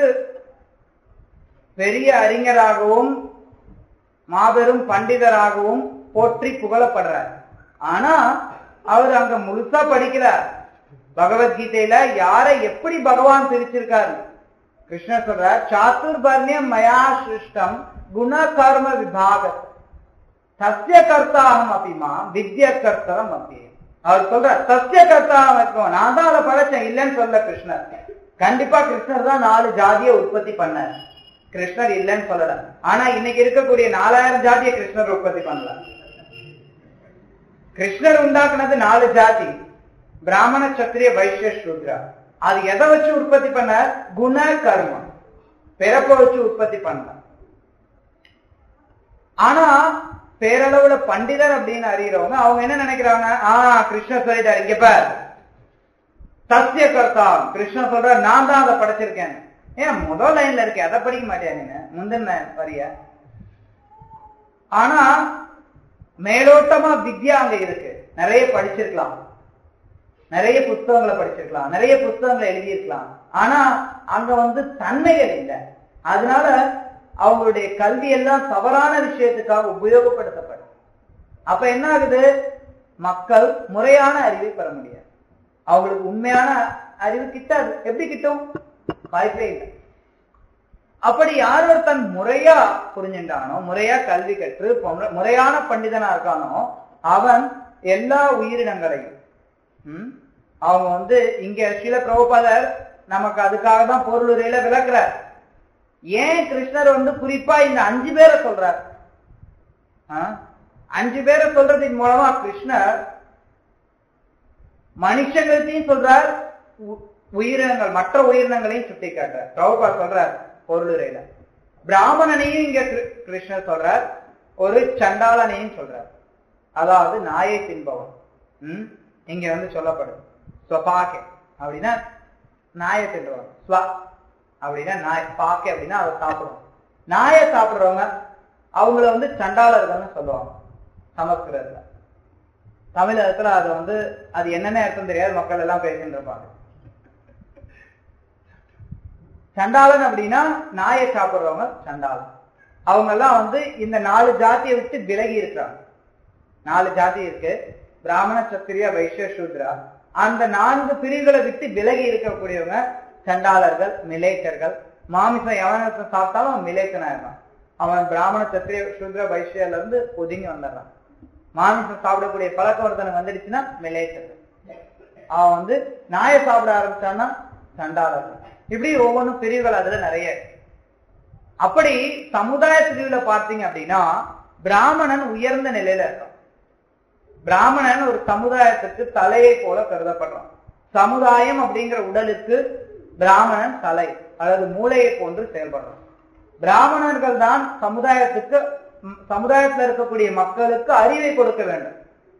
பெரிய அறிஞராகவும் மாபெரும் பண்டிதராகவும் போற்றி புகழப்படுறார். ஆனா அவர் அங்க முழுசா படிக்கிறார். பகவத்கீதையில யாரை எப்படி பகவான் பிரிச்சிருக்காரு கிருஷ்ணர் சொல்றார், சாத்துர்பர்ணியம் மயா சிருஷ்டம் குண கர்ம விபாக சத்திய கர்த்தாகம் அப்படிமா வித்ய கர்த்தரம் அப்படி. அவர் சொல்றார் சத்திய கர்த்தாகம் இருக்கும், நான் தான் அதை படைச்சேன் இல்லைன்னு சொல்ல கிருஷ்ணர். கண்டிப்பா கிருஷ்ணர் தான் நாலு ஜாதியை உற்பத்தி பண்ணார், கிருஷ்ணர் இல்லைன்னு சொல்லல. ஆனா இன்னைக்கு இருக்கக்கூடிய நாலாயிரம் ஜாதியை கிருஷ்ணர் உற்பத்தி பண்ணல. கிருஷ்ணர் உண்டாக்குனது நாலு ஜாதி, பிராமண, சத்திரிய, வைஷ்ய, சூத்ரா. அது எதை வச்சு உற்பத்தி பண்ண? குண கர்மம், பிறப்ப வச்சு உற்பத்தி பண்ண. ஆனா பேரளவுல பண்டிதர் அப்படின்னு அறியறவங்க அவங்க என்ன நினைக்கிறாங்க, ஆஹ் கிருஷ்ணர் சொல்லிட்டாரு இங்க பார் சத்திய கர்த்தா, கிருஷ்ணர் சொல்ற நான் தான் அதை படைச்சிருக்கேன். ஏன் முதல் லைன்ல இருக்கேன் அதை படிக்க மாட்டேன் நீங்க முந்தின வரிய? ஆனா மேலோட்டமா வித்யா அங்க இருக்கு, நிறைய படிச்சிருக்கலாம், நிறைய புத்தகங்களை படிச்சிருக்கலாம், நிறைய புத்தகங்களை எழுதியிருக்கலாம். ஆனா அங்க வந்து தன்மைகள் இல்லை. அதனால அவங்களுடைய கல்வி எல்லாம் தவறான விஷயத்துக்காக உபயோகப்படுத்தப்படும். அப்ப என்ன ஆகுது, மக்கள் முறையான அறிவை பெற முடியாது, அவங்களுக்கு உண்மையான அறிவு கிட்டாது. எப்படி கிட்டும்? வாய்ப்பே இல்லை. அப்படி யார் ஒருத்தன் முறையா புரிஞ்சுட்டானோ, முறையா கல்வி கற்று முறையான பண்டிதனா இருக்கானோ, அவன் எல்லா உயிரினங்களையும் உம் அவங்க வந்து இங்க ஸ்ரீல பிரபுபாதர் நமக்கு அதுக்காக தான் பொருளுரையில விளக்குறார். ஏன் கிருஷ்ணர் வந்து குறிப்பா இந்த அஞ்சு பேரை சொல்றார்? அஞ்சு பேரை சொல்றதின் மூலமா கிருஷ்ணர் மனுஷங்களையும் சொல்றார், உயிரினங்கள் மற்ற உயிரினங்களையும் சுட்டி காட்டுறார். பிரபுபா சொல்றார் பொருளுரையில, பிராமணனையும் இங்க கிருஷ்ணர் சொல்றார், ஒரு சண்டாளனையும் சொல்றார். அதாவது நாயை தின்பவன் உம் இங்க வந்து சொல்லப்படுது. ஸ்வபாகே அப்படின்னா நாயை தின்றவன், ஸ்வ அப்படின்னா நாய், பாக்கே அப்படின்னா அதை சாப்பிடுவோம். நாயை சாப்பிடுறவங்க அவங்கள வந்து சண்டாளர்கள்னு சொல்லுவாங்க சமஸ்கிருதத்துல. தமிழகத்துல அது வந்து அது என்னென்ன அர்த்தம் தெரியாது, மக்கள் எல்லாம் பேசிட்டு இருப்பாங்க. சண்டாளன் அப்படின்னா நாயை சாப்பிடுறவங்க சண்டாளன். அவங்க எல்லாம் வந்து இந்த நாலு ஜாதியை விட்டு விலகி இருக்கிறாங்க. நாலு ஜாதி இருக்கு, பிராமண, சத்திரிய, வைஷ்ய, சூத்ரா. அந்த நான்கு பிரிவுகளை விட்டு விலகி இருக்கக்கூடியவங்க சண்டாளர்கள், மிலேச்சர்கள். மாமிசம் எவன சாப்பிட்டாலும் அவன் மிலேச்சனா இருக்கான், அவன் பிராமண, சத்திரிய, சூத்ர, வைஷ்யில இருந்து ஒதுங்கி வந்துடுறான். மாமிசம் சாப்பிடக்கூடிய பழக்கம் ஒருத்தனுக்கு வந்துடுச்சுன்னா மிலேச்சர். அவன் வந்து நாயை சாப்பிட ஆரம்பிச்சான்னா சண்டாளர். இப்படி ஒவ்வொன்றும் பிரிவுகள் அதுல நிறைய. அப்படி சமுதாய பிரிவுல பார்த்தீங்க அப்படின்னா பிராமணன் உயர்ந்த நிலையில இருக்கான். பிராமணன் ஒரு சமுதாயத்துக்கு தலையை போல கருதப்படுறான். சமுதாயம் அப்படிங்கிற உடலுக்கு பிராமணன் தலை அல்லது மூளையை போன்று செயல்படுறான். பிராமணர்கள் தான் சமுதாயத்துக்கு சமுதாயத்தில் இருக்கக்கூடிய மக்களுக்கு அறிவை கொடுக்க வேண்டும்.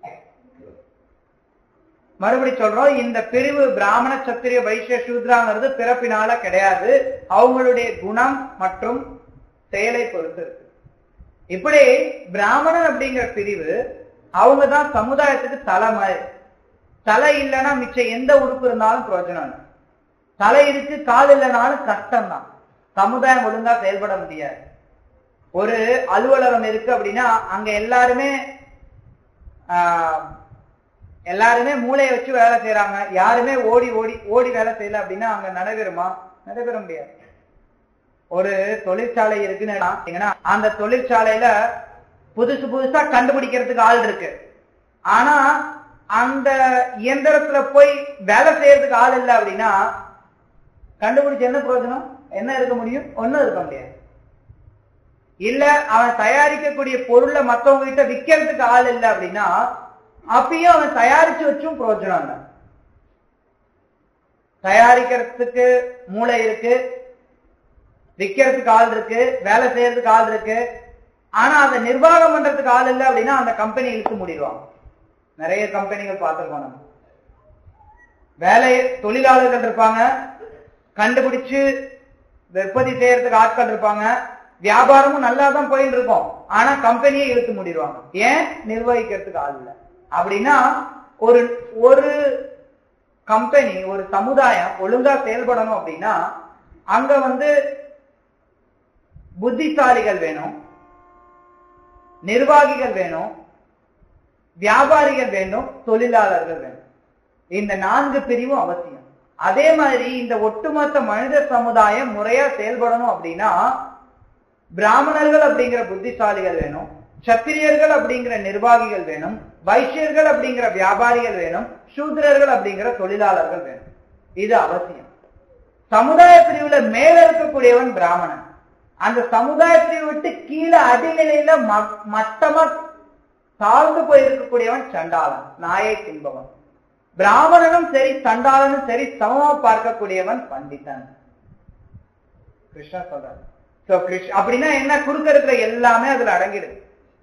மறுபடி சொல்றோம், இந்த பிரிவு பிராமண சத்திரிய வைசிய சூத்ராங்கிறது பிறப்பினால கிடையாது, அவங்களுடைய குணம் மற்றும் செயலை பொறுத்து இருக்கு. இப்படி பிராமணன் அப்படிங்கிற பிரிவு அவங்க தான் சமுதாயத்துக்கு தலை மாதிரி. தலை இல்லைன்னா மிச்சம் எந்த உறுப்பு இருந்தாலும் பிரயோஜனம் இல்லை. தலை இருக்கு கால் இல்லைனாலும் கஷ்டம் தான், சமுதாயம் ஒழுங்கா செயல்பட முடியாது. ஒரு அலுவலகம் இருக்கு அப்படின்னா அங்க எல்லாருமே ஆஹ் எல்லாருமே மூளையை வச்சு வேலை செய்யறாங்க. யாருமே ஓடி ஓடி ஓடி வேலை செய்யல அப்படின்னா அங்க நடைபெறுமா? நடைபெற முடியாது. ஒரு தொழிற்சாலை இருக்குன்னா அந்த தொழிற்சாலையில புதுசு புதுசா கண்டுபிடிக்கிறதுக்கு ஆள் இருக்கு. ஆனா அந்த இயந்திரத்துல போய் வேலை செய்யறதுக்கு ஆள் இல்லை அப்படின்னா கண்டுபிடிச்ச என்ன பிரயோஜனம்? என்ன இருக்க முடியும்? ஒன்னும் இருக்க முடியாது. இல்ல அவன் தயாரிக்கக்கூடிய பொருளை மத்தவங்க கிட்ட விற்கிறதுக்கு ஆள் இல்லை அப்படின்னா அப்பயும் அவன் தயாரிச்சு வச்சும் பிரயோஜனம் இல்லை. தயாரிக்கிறதுக்கு மூளை இருக்கு, விற்கிறதுக்கு ஆள் இருக்கு, வேலை செய்யறதுக்கு ஆள் இருக்கு. ஆனா அதை நிர்வாகம் பண்றதுக்கு ஆள் இல்லை அப்படின்னா அந்த கம்பெனி இழுத்து முடிடுவாங்க. நிறைய கம்பெனிகள் பார்த்திருக்கோம் நம்ம. வேலை தொழிலாளர்கள் இருப்பாங்க, கண்டுபிடிச்சு உற்பத்தி செய்யறதுக்கு ஆட்கள் இருப்பாங்க, வியாபாரமும் நல்லா தான் போயிட்டு இருக்கும். ஆனா கம்பெனியை இழுத்து முடிடுவாங்க. ஏன்? நிர்வகிக்கிறதுக்கு ஆள் இல்லை. அப்படின்னா ஒரு ஒரு கம்பெனி ஒரு சமுதாயம் ஒழுங்கா செயல்படணும் அப்படின்னா அங்க வந்து புத்திசாலிகள் வேணும், நிர்வாகிகள் வேணும், வியாபாரிகள் வேணும், தொழிலாளர்கள் வேணும். இந்த நான்கு பிரிவும் அவசியம். அதே மாதிரி இந்த ஒட்டுமொத்த மனித சமுதாயம் முறையா செயல்படணும் அப்படின்னா பிராமணர்கள் அப்படிங்கிற புத்திசாலிகள் வேணும், சத்திரியர்கள் அப்படிங்கிற நிர்வாகிகள் வேணும், வைசியர்கள் அப்படிங்கிற வியாபாரிகள் வேணும், சூத்திரர்கள் அப்படிங்கிற தொழிலாளர்கள் வேணும். இது அவசியம். சமுதாய பிரிவுல மேல இருக்கக்கூடியவன் பிராமணன். அந்த சமுதாய பிரிவு விட்டு கீழே அடிநிலையில மட்டமா தாழ்ந்து போயிருக்கக்கூடியவன் சண்டாளன், நாயை தின்பவன். பிராமணனும் சரி சண்டாளனும் சரி சமமா பார்க்கக்கூடியவன் பண்டிதன். கிருஷ்ணா சொல்றாரு. அப்படின்னா என்ன? குறுக்க இருக்கிற எல்லாமே அதுல அடங்கிடுது.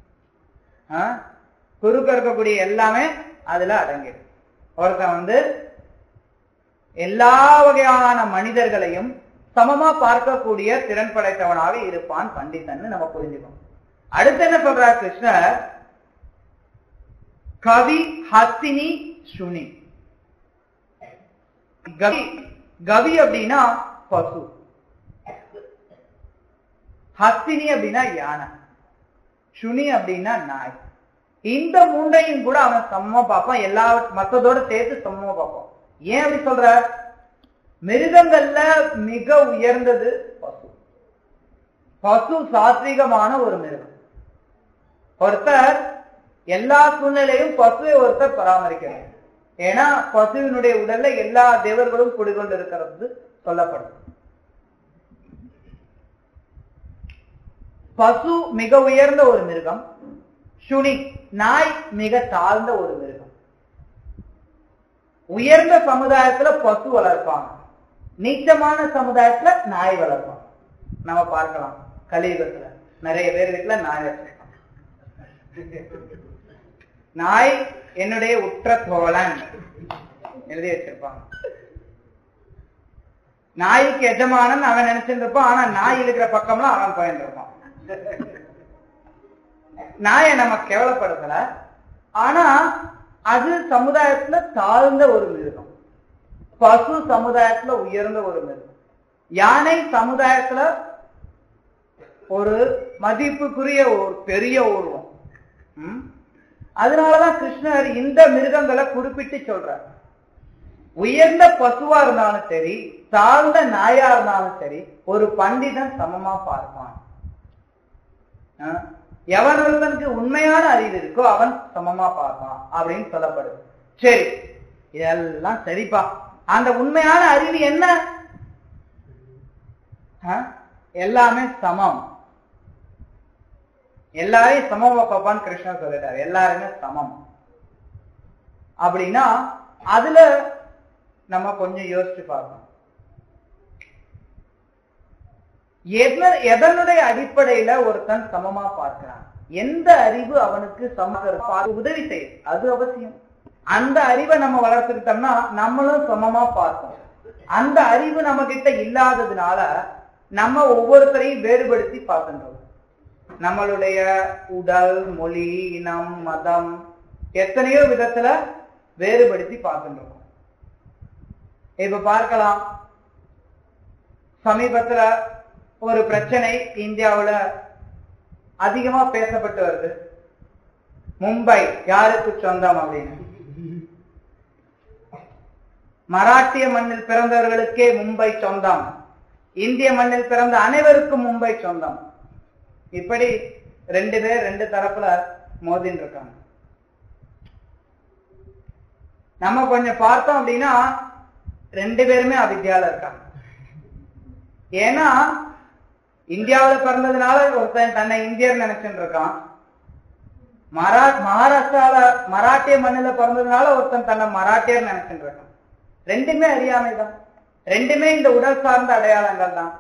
குறுக்க இருக்கக்கூடிய எல்லாமே அதுல அடங்கிடுது. ஒருத்தன் வந்து எல்லா வகையான மனிதர்களையும் சமமா பார்க்கக்கூடிய திறன் படைத்தவனாக இருப்பான் பண்டிதன் நம்ம புரிஞ்சுக்கணும். அடுத்து என்ன சொல்றார் கிருஷ்ணர்? கவி ஹஸ்தினி சுனி. கவி கவி அப்படின்னா பசு, ஹஸ்தினி அப்படின்னா யானை, சுனி அப்படின்னா நாய். இந்த மூன்றையும் கூட அவன் சமமா பார்ப்பான், எல்லா மத்ததோட சேர்த்து சமமா பார்ப்பான். ஏன் அப்படி சொல்ற? மிருகங்கள்ல மிக உயர்ந்தது பசு. பசு சாத்வீகமான ஒரு மிருகம். ஒருத்தர் எல்லா சூழ்நிலையும் பசுவை ஒருத்தர் பராமரிக்கிறார். ஏன்னா பசுவினுடைய உடல்ல எல்லா தேவர்களும் குடிகொண்டு இருக்கிறது சொல்லப்படும். பசு மிக உயர்ந்த ஒரு மிருகம், சுனி நாய் மிக தாழ்ந்த ஒரு மிருகம். உயர்ந்த சமுதாயத்துல பசு வளர்ப்பாங்க, நீச்சமான சமுதாயத்துல நாய் வளர்ப்பாங்க. நம்ம பார்க்கலாம் கலியுகத்துல நிறைய பேர் வீட்டுல நாய் வச்சிருக்காங்க. நாய் என்னுடைய உற்ற தோழன் எழுதி வச்சிருப்பாங்க. நாய்க்கு எஜமானன் அவன் நினைச்சிட்டு இருப்பான், ஆனா நாய் இருக்கிற பக்கம்லாம் அவன் போயிட்டு இருப்பான். நாயை நம்ம கேவலப்படுத்தல, ஆனா அது சமுதாயத்துல தாழ்ந்த ஒரு மிருகம். பசு சமுதாயத்துல உயர்ந்த ஒரு மிருகம். யானை சமுதாயத்துல ஒரு மதிப்புக்குரிய ஒரு பெரிய உருவம். அதனாலதான் கிருஷ்ணர் இந்த மிருகங்களை குறிப்பிட்டு சொல்றார். உயர்ந்த பசுவா இருந்தாலும் சரி, தாழ்ந்த நாயா இருந்தாலும் சரி, ஒரு பண்டிதன் சமமா பார்ப்பான். எவன் ஒருவனுக்கு உண்மையான அறிவு இருக்கோ அவன் சமமா பார்ப்பான் அப்படின்னு சொல்லப்படுது. சரி, இதெல்லாம் சரிப்பா. அந்த உண்மையான அறிவு என்ன? எல்லாமே சமம், எல்லாரையும் சமமா பார்ப்பான்னு கிருஷ்ணா சொல்லிட்டாரு. எல்லாருமே சமம் அப்படின்னா அதுல நம்ம கொஞ்சம் யோசிச்சு பார்க்கணும். எதனுடைய அடிப்படையில ஒருத்தன் சமமா பார்க்கிறான்? எந்த அறிவு அவனுக்கு சம உதவி செய்யுது, அது அவசியம். அந்த அறிவை நம்ம வளர்த்துக்கிட்டோம்னா நம்மளும் சமமா பார்ப்போம். அந்த அறிவு நம்ம கிட்ட இல்லாததுனால நம்ம ஒவ்வொருத்தரையும் வேறுபடுத்தி பார்க்கின்றோம். நம்மளுடைய உடல், மொழி, இனம், மதம் எத்தனையோ விதத்துல வேறுபடுத்தி பார்க்கின்றோம். இப்ப பார்க்கலாம், சமீபத்துல ஒரு பிரச்சனை இந்தியாவுல அதிகமா பேசப்பட்டு வருது. மும்பை யாருக்கு சொந்தம் அப்படின்னு. மராட்டிய மண்ணில் பிறந்தவர்களுக்கே மும்பை சொந்தம், இந்திய மண்ணில் பிறந்த அனைவருக்கும் மும்பை சொந்தம். இப்படி ரெண்டு பேர் ரெண்டு தரப்புல மோதின்னு இருக்காங்க. நம்ம கொஞ்சம் பார்த்தோம் அப்படின்னா ரெண்டு பேருமே அவித்யால இருக்காங்க. ஏன்னா இந்தியாவில் பிறந்ததுனால ஒருத்தன் தன்னை இந்தியர் நினைச்சுட்டு இருக்கான். மரா மகாராஷ்டிரால மராட்டிய மண்ணில பிறந்ததுனால ஒருத்தன் தன்னை மராட்டியர் நினைச்சுட்டு இருக்கான். ரெண்டுமே அறியாமை தான், ரெண்டுமே இந்த உடல் சார்ந்த அடையாளங்கள் தான்.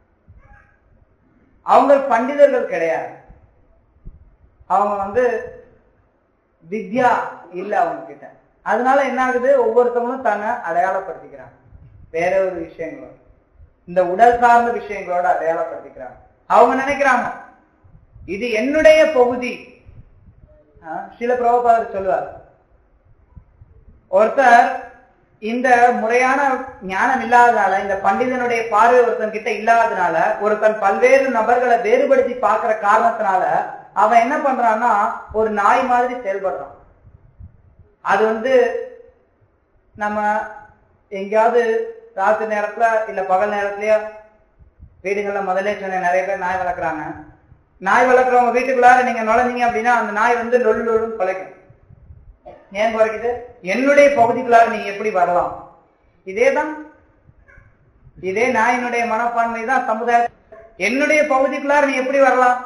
அவங்க பண்டிதர்கள் கிடையாது, அவங்க வந்து வித்யா இல்ல அவங்க கிட்ட. அதனால என்ன ஆகுது, ஒவ்வொருத்தவங்களும் தன்னை அடையாளப்படுத்திக்கிறாங்க வேற ஒரு விஷயங்களோட, இந்த உடல் சார்ந்த விஷயங்களோட அடையாளப்படுத்திக்கிறாங்க. அவங்க நினைக்கிறாங்க இது என்னுடைய பகுதி. சில பிரபுபாதர் சொல்லுவார், ஒருத்தர் இந்த முறையான ஞானம் இல்லாதனால, இந்த பண்டிதனுடைய பார்வை ஒருத்தன் கிட்ட இல்லாதனால, ஒருத்தன் பல்வேறு நபர்களை வேறுபடுத்தி பார்க்கிற காரணத்தினால அவன் என்ன பண்றான்னா ஒரு நாய் மாதிரி செயல்படுறான். அது வந்து நம்ம எங்கேயாவது ராத்திரி நேரத்துல இல்ல பகல் நேரத்துலயோ வீடுகள்ல முதலே சொன்ன நிறைய பேர் நாய் வளர்க்குறாங்க. நாய் வளர்க்குறவங்க வீட்டுக்குள்ளார நீங்க நுழைஞ்சீங்க அப்படின்னா அந்த நாய் வந்து லொல்லு லொல்லுன்னு குலைக்கும். ஏன் குறைக்குது? என்னுடைய பகுதிக்குள்ளார நீங்க எப்படி வரலாம்? இதேதான், இதே நாயினுடைய மனப்பான்மை தான் சமுதாயம். என்னுடைய பகுதிக்குள்ளார நீ எப்படி வரலாம்?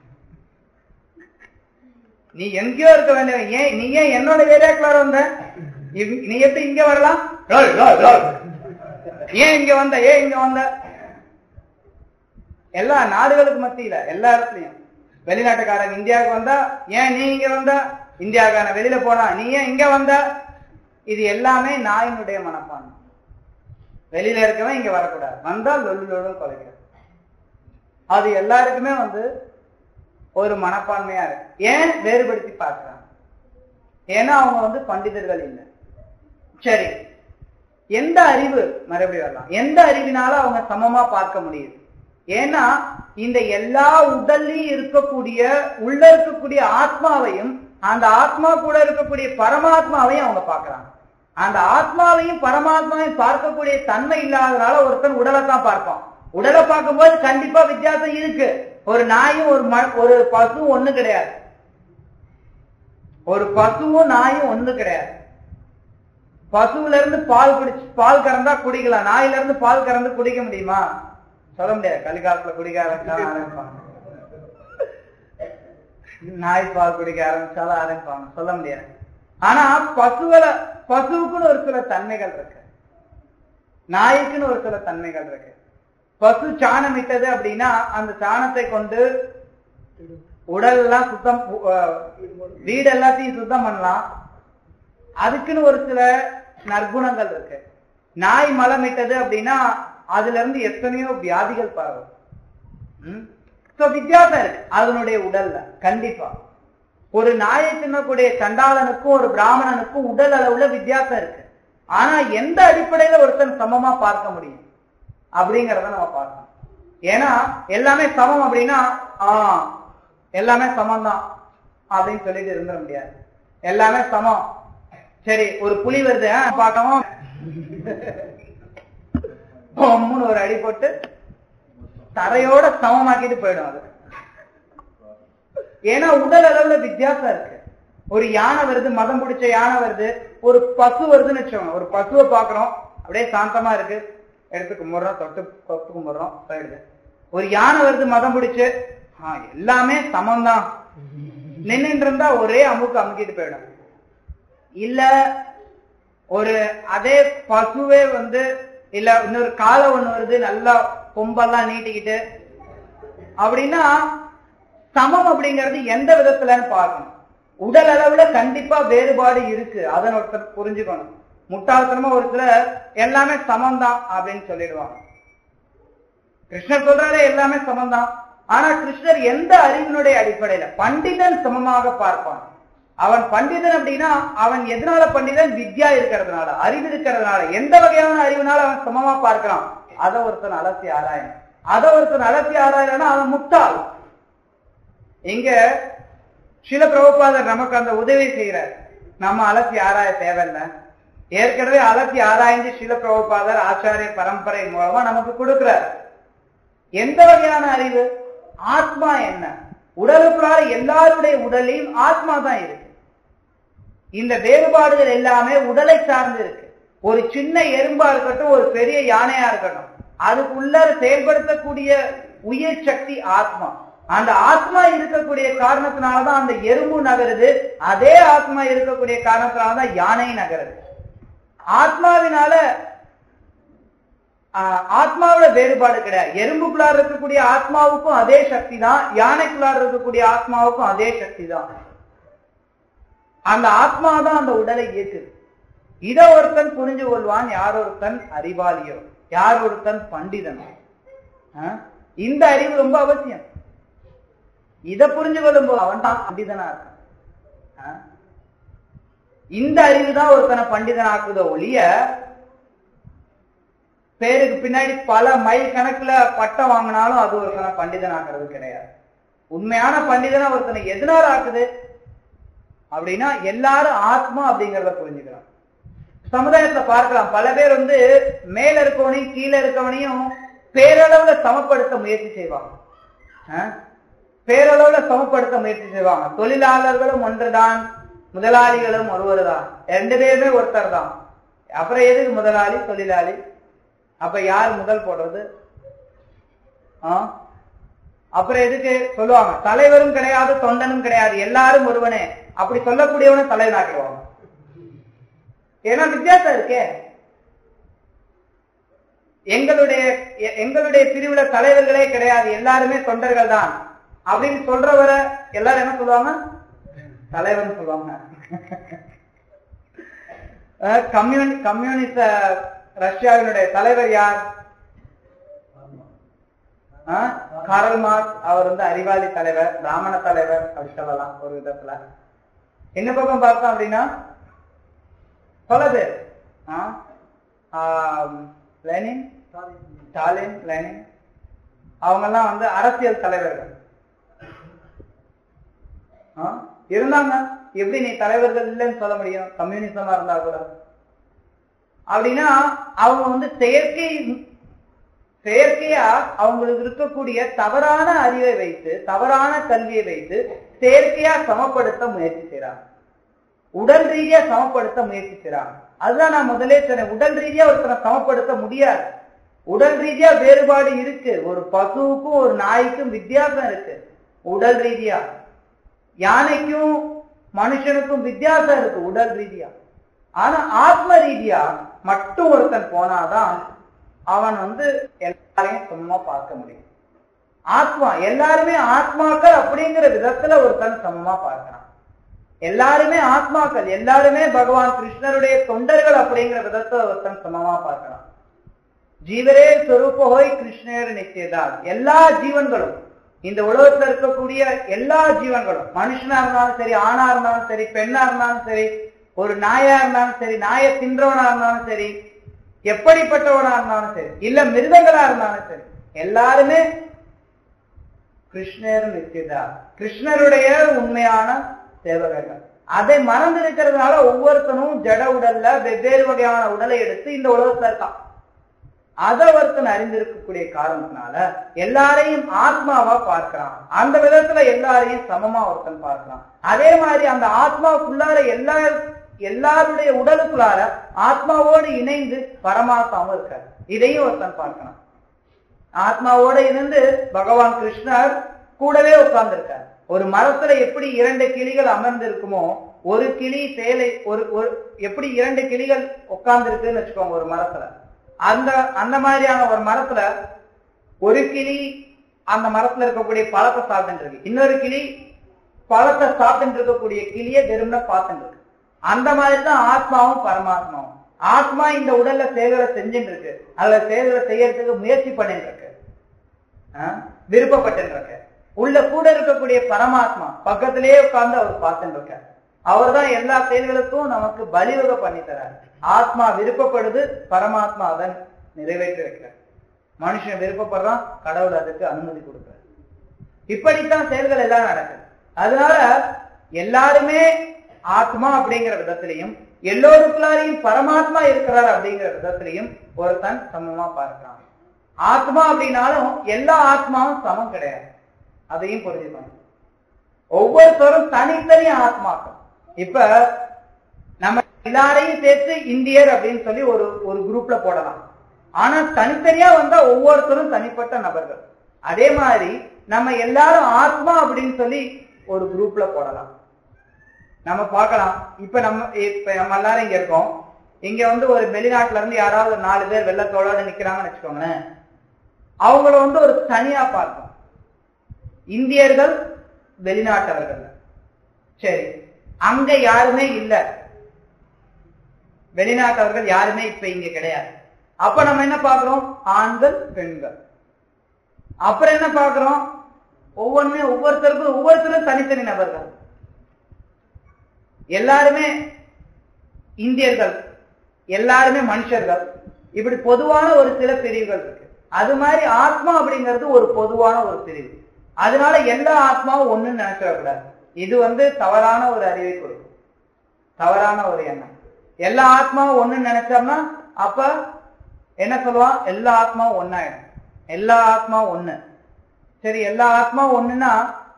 நீ எங்கேயோ இருக்க வேண்டிய, ஏன் நீ ஏன் என்னோட ஏரியாக்குள்ளார வந்த? நீ எப்படி இங்க வரலாம்? ஏன் இங்க வந்த? ஏன் இங்க வந்த? எல்லா நாடுகளுக்கு மத்தியில எல்லா இடத்துலயும் வெளிநாட்டுக்காரங்க இந்தியாவுக்கு வந்தா ஏன் நீ இங்க வந்த, இந்தியாக்காரன் வெளியில போனா நீ ஏன் இங்க வந்த? இது எல்லாமே நாயினுடைய மனப்பான்மை. வெளியில இருக்கவன் இங்க வரக்கூடாது, வந்தால் லொல்லு லொல்லும் கொலைக்கிறது. அது எல்லாருக்குமே வந்து ஒரு மனப்பான்மையா இருக்கு. ஏன் வேறுபடுத்தி பார்க்கிறாங்க? ஏன்னா அவங்க வந்து பண்டிதர்கள் இல்லை. சரி, எந்த அறிவு மறுபடியும் வரலாம், எந்த அறிவினால அவங்க சமமா பார்க்க முடியுது? ஏன்னா இந்த எல்லா உடல்லையும் இருக்கக்கூடிய உள்ள இருக்கக்கூடிய ஆத்மாவையும் அந்த ஆத்மா கூட இருக்கக்கூடிய பரமாத்மாவையும் அவங்க பார்க்கறாங்க. அந்த ஆத்மாவையும் பரமாத்மாவையும் பார்க்கக்கூடிய தன்மை இல்லாதனால ஒருத்தன் உடலை தான் பார்ப்பான். உடலை பார்க்கும்போது கண்டிப்பா வித்தியாசம் இருக்கு. ஒரு நாயும் ஒரு ஒரு பசுவும் ஒண்ணு கிடையாது. ஒரு பசுவும் நாயும் ஒண்ணு கிடையாது. பசுல இருந்து பால் குடிச்சு பால் கறந்தா குடிக்கலாம், நாயில இருந்து பால் கறந்து குடிக்க முடியுமா? சொல்ல முடியாது. கலிகாலத்துல குடிக்க ஆரம்பிப்பாங்க, நாய் பால் குடிக்க ஆரம்பிச்சாலும் ஆரம்பிப்பாங்க, சொல்ல முடியாது. ஆனா பசுவில பசுவுக்குன்னு ஒரு சில தன்மைகள் இருக்கு, நாய்க்குன்னு ஒரு சில தன்மைகள் இருக்கு. பசு சாணம் இட்டது அப்படின்னா அந்த சாணத்தை கொண்டு உடல் எல்லாம் சுத்தம், வீடு எல்லாத்தையும் சுத்தம் பண்ணலாம். அதுக்குன்னு ஒரு சில நற்குணங்கள் இருக்கு. நாய் மலம் இட்டது அப்படின்னா அதுல இருந்து எத்தனையோ வியாதிகள் பரவும். வித்தியாசம் இருக்கு அதனுடைய உடல்ல. கண்டிப்பா ஒரு நாயை தின்னக்கூடிய சண்டாளனுக்கும் ஒரு பிராமணனுக்கும் உடல் அளவுல வித்தியாசம் இருக்கு. ஆனா எந்த அடிப்படையில ஒருத்தன் சமமா பார்க்க முடியும் அப்படிங்கறத நம்ம பார்க்கணும். ஏன்னா எல்லாமே சமம் அப்படின்னா ஆஹ் எல்லாமே சமம் தான் அப்படின்னு சொல்லிட்டு இருந்துட முடியாது. எல்லாமே சமம். சரி, ஒரு புலி வருது பார்க்கவும் பொம்முன்னு ஒரு அடி போட்டு தரையோட சமமாக்கிட்டு போயிடும். அது ஏன்னா உடல் அளவுல வித்தியாசம் இருக்கு. ஒரு யானை வருது, மதம் பிடிச்ச யானை வருது, ஒரு பசு வருதுன்னு வச்சோங்க. ஒரு பசுவை பாக்குறோம், அப்படியே சாந்தமா இருக்கு, எடுத்து கும்பிடுறோம், தொட்டு தொட்டு கும்பிடுறோம், போயிடுது. ஒரு யானை வருது மதம் பிடிச்சு, ஆஹ் எல்லாமே சமம்தான் நின்று இருந்தா ஒரே அமுக்கு அமுக்கிட்டு போயிடும். இல்ல ஒரு அதே பசுவே வந்து, இல்ல இன்னொரு காலை ஒண்ணு வருது, நல்லா கொம்பெல்லாம் நீட்டிக்கிட்டு, அப்படின்னா சமம் அப்படிங்கிறது எந்த விதத்துலன்னு பார்க்கணும். உடல் அளவுல கண்டிப்பா வேறுபாடு இருக்கு, அதன் ஒருத்தர் புரிஞ்சுக்கணும். முட்டாள்தனமா ஒரு சிலர் எல்லாமே சமம்தான் அப்படின்னு சொல்லிடுவாங்க. கிருஷ்ணர் சொல்றாரு எல்லாமே சமம்தான். ஆனா கிருஷ்ணர் எந்த அறிவினுடைய அடிப்படையில? பண்டிதன் சமமாக பார்ப்பான். அவன் பண்டிதன் அப்படின்னா அவன் எதனால பண்டிதன்? வித்யா இருக்கிறதுனால, அறிவு இருக்கிறதுனால. எந்த வகையான அறிவுனால அவன் சமமா பார்க்கிறான்? அதை ஒருத்தன் அலசி ஆராயணும். அதை ஒருத்தன் அலசி ஆராயனா அவன் முட்டாள். இங்க ஸ்ரீல பிரபுபாதர் நமக்கு அந்த உதவி செய்யறார். நம்ம அலசி ஆராய தேவையில்லை. ஏற்கனவே அலசி ஆராய்ந்து ஸ்ரீல பிரபுபாதர் ஆச்சாரிய பரம்பரை மூலமா நமக்கு கொடுக்கிறார். எந்த வகையான அறிவு? ஆத்மா என்ன? உடலுக்குள்ளார எல்லாருடைய உடலையும் ஆத்மா தான் இருக்கு. இந்த வேறுபாடுகள் எல்லாமே உடலை சார்ந்து இருக்கு. ஒரு சின்ன எறும்பா இருக்கட்டும், ஒரு பெரிய யானையா இருக்கட்டும், அதுக்குள்ள செயல்படுத்தக்கூடிய உயிர் சக்தி ஆத்மா. அந்த ஆத்மா இருக்கக்கூடிய காரணத்தினாலதான் அந்த எறும்பு நகருது. அதே ஆத்மா இருக்கக்கூடிய காரணத்தினாலதான் யானை நகருது. ஆத்மாவினால ஆத்மாவோட வேறுபாடு கிடையாது. எறும்புக்குள்ளார் இருக்கக்கூடிய ஆத்மாவுக்கும் அதே சக்தி தான், யானைக்குள்ளார் இருக்கக்கூடிய ஆத்மாவுக்கும் அதே சக்தி தான். அந்த ஆத்மா தான் அந்த உடலை இயக்குது. இதை ஒருத்தன் புரிஞ்சு கொள்வான். யார் ஒருத்தன் அறிவாளியோ, யார் ஒருத்தன் பண்டிதனோ. இந்த அறிவு ரொம்ப அவசியம். இதை புரிஞ்சு கொள்ளும் போது அவன் தான் பண்டிதனா இருக்கான். இந்த அறிவு தான் ஒருத்தனை பண்டிதனாக்குதோ ஒழிய பேருக்கு பின்னாடி பல மைல் கணக்குல பட்டம் வாங்கினாலும் அது ஒருத்தனை பண்டிதனாக்குறது கிடையாது. உண்மையான பண்டிதனா ஒருத்தனை எதனால ஆக்குது அப்படின்னா எல்லாரும் ஆத்மா அப்படிங்கிறத புரிஞ்சுக்கலாம். சமுதாயத்துல பார்க்கலாம், பல பேர் வந்து மேல இருக்கவனையும் கீழே இருக்கவனையும் பேரளவுல சமப்படுத்த முயற்சி செய்வாங்க. பேரளவுல சமப்படுத்த முயற்சி செய்வாங்க. தொழிலாளர்களும் ஒன்றுதான், முதலாளிகளும் ஒருவர் தான், ரெண்டு பேருமே ஒருத்தர் தான். அப்புறம் எதுக்கு முதலாளி தொழிலாளி? அப்ப யார் முதல் போடுறது? ஆஹ் அப்புறம் எதுக்கு சொல்லுவாங்க தலைவரும் கிடையாது தொண்டனும் கிடையாது, எல்லாரும் ஒருவனே. அப்படி சொல்லக்கூடியவன தலைவனாக்கிடுவாங்க. ஏன்னா வித்தியாசம் இருக்கே. எங்களுடைய எங்களுடைய பிரிவுல தலைவர்களே கிடையாது, எல்லாருமே தொண்டர்கள் தான் அப்படின்னு சொல்றவரை எல்லாரும் என்ன சொல்லுவாங்க? தலைவர்னு சொல்லுவாங்க. கம்யூனி கம்யூனிஸ்ட ரஷ்யாவினுடைய தலைவர் யார்? Karl Marx. அவர் வந்து அறிவாளி தலைவர், பிராமண தலைவர் அப்படி சொல்லலாம் ஒரு விதத்துல. என்ன பக்கம் பார்த்தோம் அப்படின்னா பல பேர் லெனின், ஸ்டாலின், லெனின் அவங்க எல்லாம் வந்து அரசியல் தலைவர்கள் இருந்தாங்க. எப்படி நீ தலைவர்கள் இல்லைன்னு சொல்ல முடியும் கம்யூனிசமா இருந்தா கூட? அப்படின்னா அவங்க வந்து செயற்கை செயற்கையா அவங்களுக்கு இருக்கக்கூடிய தவறான அறிவை வைத்து, தவறான கல்வியை வைத்து செயற்கையா சமப்படுத்த முயற்சி செய்யறாங்க. உடல் ரீதியா சமப்படுத்த முயற்சி செய்யறாங்க. அதுதான் நான் முதலே சொன்னேன், உடல் ரீதியா ஒருத்தரை சமப்படுத்த முடியாது. உடல் ரீதியா வேறுபாடு இருக்கு. ஒரு பசுவுக்கும் ஒரு நாய்க்கும் வித்தியாசம் இருக்கு. உடல் ரீதியா யானைக்கும் மனுஷனுக்கும் வித்தியாசம் இருக்கு உடல் ரீதியா. ஆனா ஆத்ம ரீதியா மட்டும் ஒருத்தன் போனாதான் அவன் வந்து எல்லாரையும் சும்மா பார்க்க முடியும். ஆத்மா எல்லாருமே ஆத்மாக்கள் அப்படிங்கிற விதத்துல ஒருத்தன் சமமா பார்க்கிறான். எல்லாருமே ஆத்மாக்கள், எல்லாருமே பகவான் கிருஷ்ணருடைய தொண்டர்கள் அப்படிங்கிற விதத்துல ஒருத்தன் சமமா பார்க்கிறான். ஜீவரே சொரூபஹோய் கிருஷ்ணர் நிச்சயதால். எல்லா ஜீவன்களும், இந்த உலகத்துல இருக்கக்கூடிய எல்லா ஜீவன்களும், மனுஷனா இருந்தாலும் சரி, ஆணா இருந்தாலும் சரி, பெண்ணா இருந்தாலும் சரி, ஒரு நாயா இருந்தாலும் சரி, நாயை தின்றவனா இருந்தாலும் சரி, எப்படிப்பட்டவனா இருந்தாலும் சரி, இல்ல மிருகங்களா இருந்தாலும் சரி, எல்லாருமே கிருஷ்ணர் நிச்சயதா, கிருஷ்ணருடைய உண்மையான சேவகர்கள். அதை மறந்து இருக்கிறதுனால ஒவ்வொருத்தனும் ஜட உடல்ல வெவ்வேறு வகையான உடலை எடுத்து இந்த உலகத்துல இருக்கான். அதை ஒருத்தன் அறிந்திருக்கக்கூடிய காரணத்தினால எல்லாரையும் ஆத்மாவா பார்க்கிறான். அந்த விதத்துல எல்லாரையும் சமமா ஒருத்தன் பார்க்கிறான். அதே மாதிரி அந்த ஆத்மாவுக்குள்ளார எல்லா எல்லாருடைய உடலுக்குள்ளார ஆத்மாவோடு இணைந்து பரமாத்மாவும் இருக்காரு. இதையும் ஒருத்தன் பார்க்கணும். ஆத்மாவோட இணைந்து பகவான் கிருஷ்ணர் கூடவே உட்கார்ந்து இருக்காரு. ஒரு மரத்துல எப்படி இரண்டு கிளிகள் அமர்ந்து இருக்குமோ, ஒரு கிளி சேலை ஒரு எப்படி இரண்டு கிளிகள் உட்கார்ந்து இருக்குன்னு வச்சுக்கோங்க ஒரு மரத்துல, அந்த அந்த மாதிரியான ஒரு மரத்துல ஒரு கிளி அந்த மரத்துல இருக்கக்கூடிய பழத்தை சாப்பிட்டு இருக்கு, இன்னொரு கிளி பழத்தை சாப்பிட்டு இருக்கக்கூடிய கிளிய வெறும்னா பார்த்துட்டு இருக்கு. அந்த மாதிரிதான் ஆத்மாவும் பரமாத்மாவும். ஆத்மா இந்த உடல்ல செயல்களை செஞ்சுட்டு இருக்கு, அதுல செயல்களை செய்யறதுக்கு முயற்சி பண்ணிட்டு இருக்கு, விருப்பப்பட்டு இருக்கு. உள்ள கூட இருக்கக்கூடிய பரமாத்மா பக்கத்திலேயே உட்கார்ந்து அவர் பார்த்துட்டு இருக்கார். அவர் தான் எல்லா செயல்களுக்கும் நமக்கு பலிவகை பண்ணி தரார். ஆத்மா விருப்பப்படுது, பரமாத்மா அதன் நிறைவேற்றி வைக்கிறார். மனுஷன் விருப்பப்படுறான், கடவுள் அதுக்கு அனுமதி கொடுக்கிறார். இப்படித்தான் செயல்கள் எல்லாம் நடக்குது. அதனால எல்லாருமே ஆத்மா அப்படிங்கிற விதத்திலையும் எல்லோருக்குள்ளாரையும் பரமாத்மா இருக்கிறார் அப்படிங்கிற விதத்திலையும் ஒருத்தன் சமமா பார்க்கிறான். ஆத்மா அப்படின்னாலும் எல்லா ஆத்மாவும் சமம் கிடையாது, அதையும் புரிஞ்சுக்கணும். ஒவ்வொருத்தரும் தனித்தனி ஆத்மாக்கள். இப்ப நம்ம எல்லாரையும் சேர்த்து இந்தியர் அப்படின்னு சொல்லி ஒரு ஒரு குரூப்ல போடலாம். ஆனா தனித்தனியா வந்தா ஒவ்வொருத்தரும் தனிப்பட்ட நபர்கள். அதே மாதிரி நம்ம எல்லாரும் ஆத்மா அப்படின்னு சொல்லி ஒரு குரூப்ல போடலாம். நம்ம பார்க்கலாம். இப்ப நம்ம இப்ப நம்ம எல்லாரும் இங்க இருக்கோம். இங்க வந்து ஒரு வெளிநாட்டுல இருந்து யாராவது நாலு பேர் வெள்ளத்தோட நிக்கிறாங்கன்னு வச்சுக்கோங்களேன். அவங்கள வந்து ஒரு தனியா பார்ப்போம். இந்தியர்கள் வெளிநாட்டவர்கள். சரி, அங்க யாருமே இல்ல, வெளிநாட்டவர்கள் யாருமே இப்ப இங்க கிடையாது. அப்ப நம்ம என்ன பாக்குறோம்? ஆண்கள் பெண்கள். அப்புறம் என்ன பாக்குறோம்? ஒவ்வொன்னு ஒவ்வொருத்தருக்கும் ஒவ்வொருத்தரும் தனித்தனி நபர்கள். எல்லாருமே இந்தியர்கள், எல்லாருமே மனுஷர்கள். இப்படி பொதுவான ஒரு சில பிரிவுகள் இருக்கு. அது மாதிரி ஆத்மா அப்படிங்கிறது ஒரு பொதுவான ஒரு பிரிவு. அதனால எல்லா ஆத்மாவும் ஒண்ணுன்னு நினைச்சிடக்கூடாது. இது வந்து தவறான ஒரு அறிவை கொடுக்கும், தவறான ஒரு எண்ணம். எல்லா ஆத்மாவும் ஒண்ணுன்னு நினைச்சோம்னா அப்ப என்ன சொல்லுவான்? எல்லா ஆத்மாவும் ஒன்னாயிடும். எல்லா ஆத்மாவும் ஒண்ணு. சரி, எல்லா ஆத்மாவும் ஒண்ணுன்னா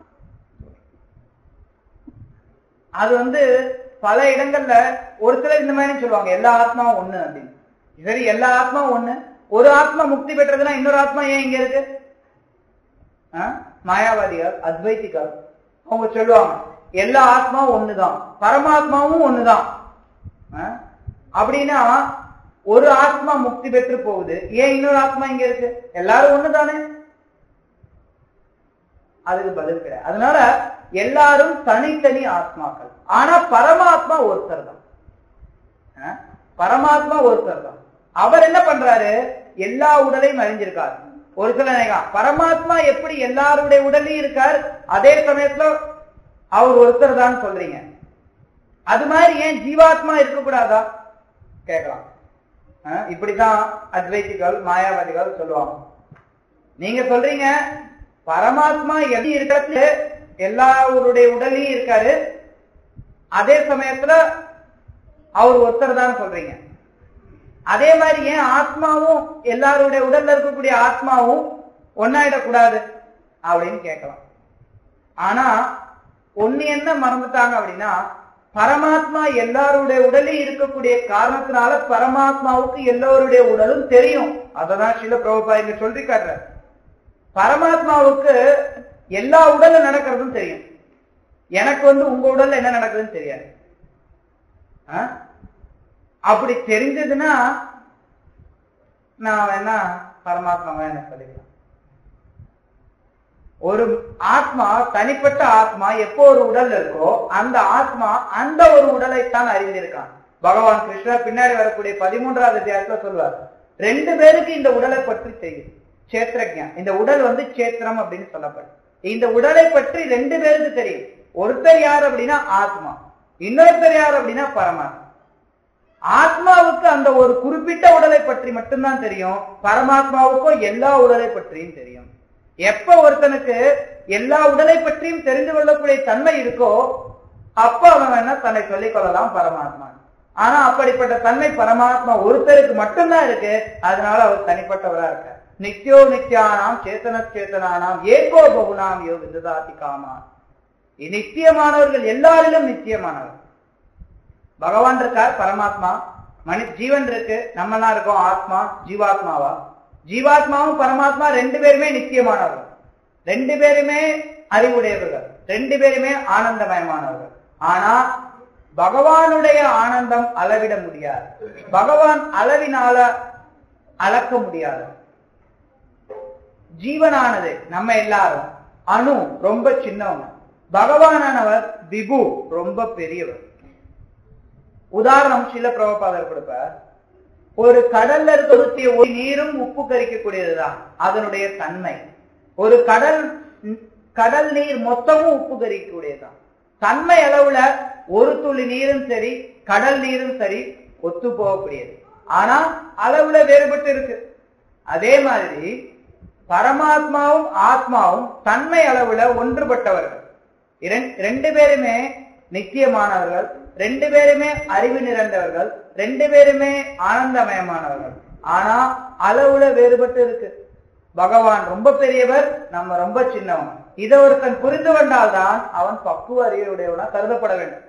அது வந்து பல இடங்கள்ல ஒரு சிலர் இந்த மாதிரி சொல்லுவாங்க, எல்லா ஆத்மாவும் ஒண்ணு அப்படின்னு. சரி, எல்லா ஆத்மாவும் ஒண்ணு. ஒரு ஆத்மா முக்தி பெற்றதுன்னா இன்னொரு ஆத்மா ஏன் இங்க இருக்கு? மாயாவாதிகள், அத்வைத்திகள் அவங்க சொல்லுவாங்க எல்லா ஆத்மாவும் ஒண்ணுதான், பரமாத்மாவும் ஒண்ணுதான். அப்படின்னா ஒரு ஆத்மா முக்தி பெற்று போகுது, ஏன் இன்னொரு ஆத்மா இங்க இருக்கு? எல்லாரும் ஒண்ணுதானே? அதுக்கு பதில் கிடையாது. அதனால எல்லாரும் தனித்தனி ஆத்மாக்கள். ஆனா பரமாத்மா ஒருத்தர் தான். பரமாத்மா ஒருத்தர் தான். அவர் என்ன பண்றாரு? எல்லா உடலையும் அறிஞ்சிருக்காரு. ஒரு சில நினைக்கலாம் பரமாத்மா எப்படி எல்லாருடைய உடலையும் இருக்கார், அதே சமயத்துல அவர் ஒருத்தர் தான் சொல்றீங்க. அது மாதிரி ஏன் ஜீவாத்மா இருக்கக்கூடாதா கேட்கலாம். இப்படிதான் அத்வைத்திகள் மாயாவாதிகள் சொல்லுவாங்க. நீங்க சொல்றீங்க பரமாத்மா எப்படி இருக்கிறது எல்லாருடைய உடலையும் இருக்காரு, அதே சமயத்துல அவர் ஒருத்தர் தான் சொல்றீங்க. அதே மாதிரி ஏன் ஆத்மாவும் எல்லாருடைய உடல்ல இருக்கக்கூடிய ஆத்மாவும் ஒன்னாயிடக்கூடாது அப்படின்னு கேட்கலாம். ஆனா ஒண்ணு என்ன மறந்துட்டாங்க அப்படின்னா, பரமாத்மா எல்லாருடைய உடலையும் இருக்கக்கூடிய காரணத்தினால பரமாத்மாவுக்கு எல்லோருடைய உடலும் தெரியும். அததான் ஸ்ரீல பிரபுபாதா இங்க சொல்லிருக்காரு. பரமாத்மாவுக்கு எல்லா உடல்ல நடக்கிறதும் தெரியும், எனக்கு வந்து உங்க உடல்ல என்ன நடக்குதுன்னு தெரியாது. அப்படி தெரிஞ்சதுன்னா நான் வேணா பரமாத்மாவா என்ன சொல்லிக்கலாம். ஒரு ஆத்மா, தனிப்பட்ட ஆத்மா எப்போ ஒரு உடல் இருக்கோ அந்த ஆத்மா அந்த ஒரு உடலைத்தான் அறிந்திருக்கான். பகவான் கிருஷ்ணர் பின்னாடி வரக்கூடிய பதிமூன்றாவது அத்தியாயத்துல சொல்வார், ரெண்டு பேருக்கு இந்த உடலை பற்றி தெரியும். சேத்திரஜ்ஞா, இந்த உடல் வந்து சேத்திரம் அப்படின்னு சொல்லப்படும். இந்த உடலை பற்றி ரெண்டு பேருக்கு தெரியும். ஒருத்தர் யார் அப்படின்னா ஆத்மா, இன்னொருத்தர் யார் அப்படின்னா பரமாத்மா. ஆத்மாவுக்கு அந்த ஒரு குறிப்பிட்ட உடலை பற்றி மட்டும்தான் தெரியும், பரமாத்மாவுக்கும் எல்லா உடலை பற்றியும் தெரியும். எப்ப ஒருத்தனுக்கு எல்லா உடலை பற்றியும் தெரிந்து கொள்ளக்கூடிய தன்மை இருக்கோ அப்ப அவன் வேணா தன்னை சொல்லிக் கொள்ளலாம் பரமாத்மா. ஆனா அப்படிப்பட்ட தன்மை பரமாத்மா ஒருத்தருக்கு மட்டும்தான் இருக்கு. அதனால அவர் தனிப்பட்டவரா இருக்கார். நித்யோ நித்யானாம் சேத்தன சேத்தனானாம் ஏகோ பகுனாம் யோ விததாதி காமா. நித்தியமானவர்கள் எல்லாரிலும் நித்தியமானவர். பகவான் இருக்கார், பரமாத்மா, மனி ஜீவன் இருக்கு, நம்ம எல்லாம் இருக்கோம் ஆத்மா ஜீவாத்மாவா. ஜீவாத்மாவும் பரமாத்மா ரெண்டு பேருமே நித்தியமானவர்கள், ரெண்டு பேருமே அறிவுடையவர்கள், ரெண்டு பேருமே ஆனந்தமயமானவர்கள். ஆனா பகவானுடைய ஆனந்தம் அளவிட முடியாது. பகவான் அளவினால அளக்க முடியாது. ஜீவனானது நம்ம எல்லாரும் அணு, ரொம்ப சின்னவங்க. பகவானானவர் விபு, ரொம்ப பெரியவர். உதாரணம் சில பிரபுபாதர் கொடுப்பார். ஒரு கடல்ல இருக்கக்கூடிய ஒரு நீரும் உப்பு கரிக்கக்கூடியதுதான் அதனுடைய தன்மை. ஒரு கடல் கடல் நீர் மொத்தமும் உப்பு கரிக்கக்கூடியதுதான். தன்மை அளவுல ஒரு துளி நீரும் சரி கடல் நீரும் சரி ஒத்து போகக்கூடியது. ஆனா அளவுல வேறுபட்டு இருக்கு. அதே மாதிரி பரமாத்மாவும் ஆத்மாவும் தன்மை அளவுல ஒன்றுபட்டவர்கள். ரெண்டு பேருமே நித்தியமானவர்கள், ரெண்டு பேருமே அறிவு நிறைந்தவர்கள், ரெண்டு பேருமே ஆனந்தமயமானவர்கள். ஆனா அளவுல வேறுபட்டு இருக்கு. பகவான் ரொம்ப பெரியவர், நம்ம ரொம்ப சின்னவன். இதை ஒருத்தன் புரிந்து கொண்டால்தான் அவன் பக்குவ அறிவுடையவனா கருதப்பட வேண்டும்.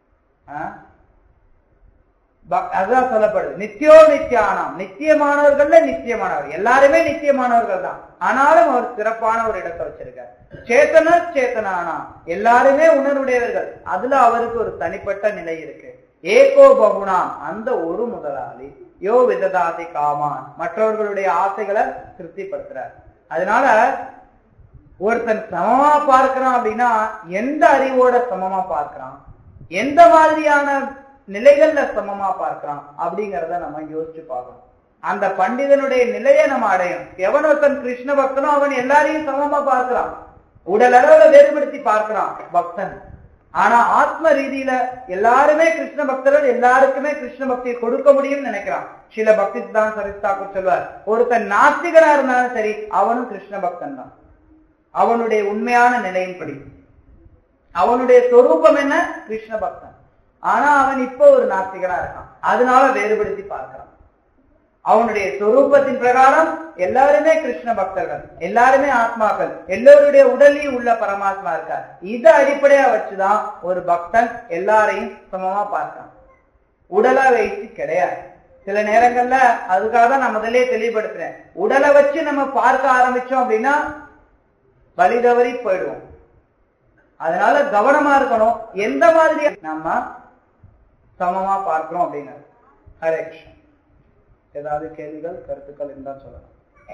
அதுதான் சொல்லப்படுது. நித்தியோ நித்தியானாம், நித்தியமானவர்கள்ல நித்தியமானவர், எல்லாருமே நித்தியமானவர்கள் தான். ஆனாலும் அவர் சிறப்பான ஒரு இடத்தை வச்சிருக்கார். சேத்தன சேத்தனானா, எல்லாருமே உணர்வுடையவர்கள், அதுல அவருக்கு ஒரு தனிப்பட்ட நிலை இருக்கு. ஏகோ பகுனாம், அந்த ஒரு முதலாளி யோ விததாதி காமான், மற்றவர்களுடைய ஆசைகளை திருப்திப்படுத்துறார். அதனால ஒருத்தன் சமமா பார்க்கிறான் அப்படின்னா எந்த அறிவோட சமமா பார்க்கிறான், எந்த மாதிரியான நிலைகள்ல சமமா பார்க்கிறான் அப்படிங்கறத நம்ம யோசிச்சு பார்க்கணும். அந்த பண்டிதனுடைய நிலையை நம்ம அடையும். எவன் ஒருத்தன் கிருஷ்ண பக்தனோ அவன் எல்லாரையும் சமமா பார்க்கிறான், உடல் அளவுல வேறுபடுத்தி பார்க்கிறான் பக்தன். ஆனா ஆத்ம ரீதியில எல்லாருமே கிருஷ்ண பக்தர்கள், எல்லாருக்குமே கிருஷ்ண பக்தியை கொடுக்க முடியும்னு நினைக்கிறான். சில பக்தி தான் சரித்தாக்கு சொல்வார், ஒருத்தன் நாஸ்திகனா இருந்தாலும் சரி அவனும் கிருஷ்ண பக்தன் தான். அவனுடைய உண்மையான நிலையின்படி அவனுடைய சொரூபம் என்ன, கிருஷ்ண பக்தன். ஆனா அவன் இப்போ ஒரு நாஸ்திகனா இருக்கான், அதனால வேறுபடுத்தி பார்க்கிறான். அவனுடைய சொரூபத்தின் பிரகாரம் எல்லாருமே கிருஷ்ண பக்தர்கள், எல்லாருமே ஆத்மாக்கள், எல்லோருடைய உடலையும் உள்ள பரமாத்மா இருக்கார். இதை அடிப்படையா வச்சுதான் ஒரு பக்தன் எல்லாரையும் சமமா பார்க்கிறான். உடலை வைத்து கிடையாது. சில நேரங்கள்ல அதுக்காக தான் நான் முதலே தெளிவுபடுத்துறேன், உடலை வச்சு நம்ம பார்க்க ஆரம்பிச்சோம் அப்படின்னா வழி தவறி போயிடுவோம். அதனால கவனமா இருக்கணும், எந்த மாதிரி நம்ம சமமா பார்க்கிறோம் அப்படிங்கிறது. ஹரே கிருஷ்ணா. ஏதாவது கேள்விகள் கருத்துக்கள் இருந்தா சொல்லலாம்.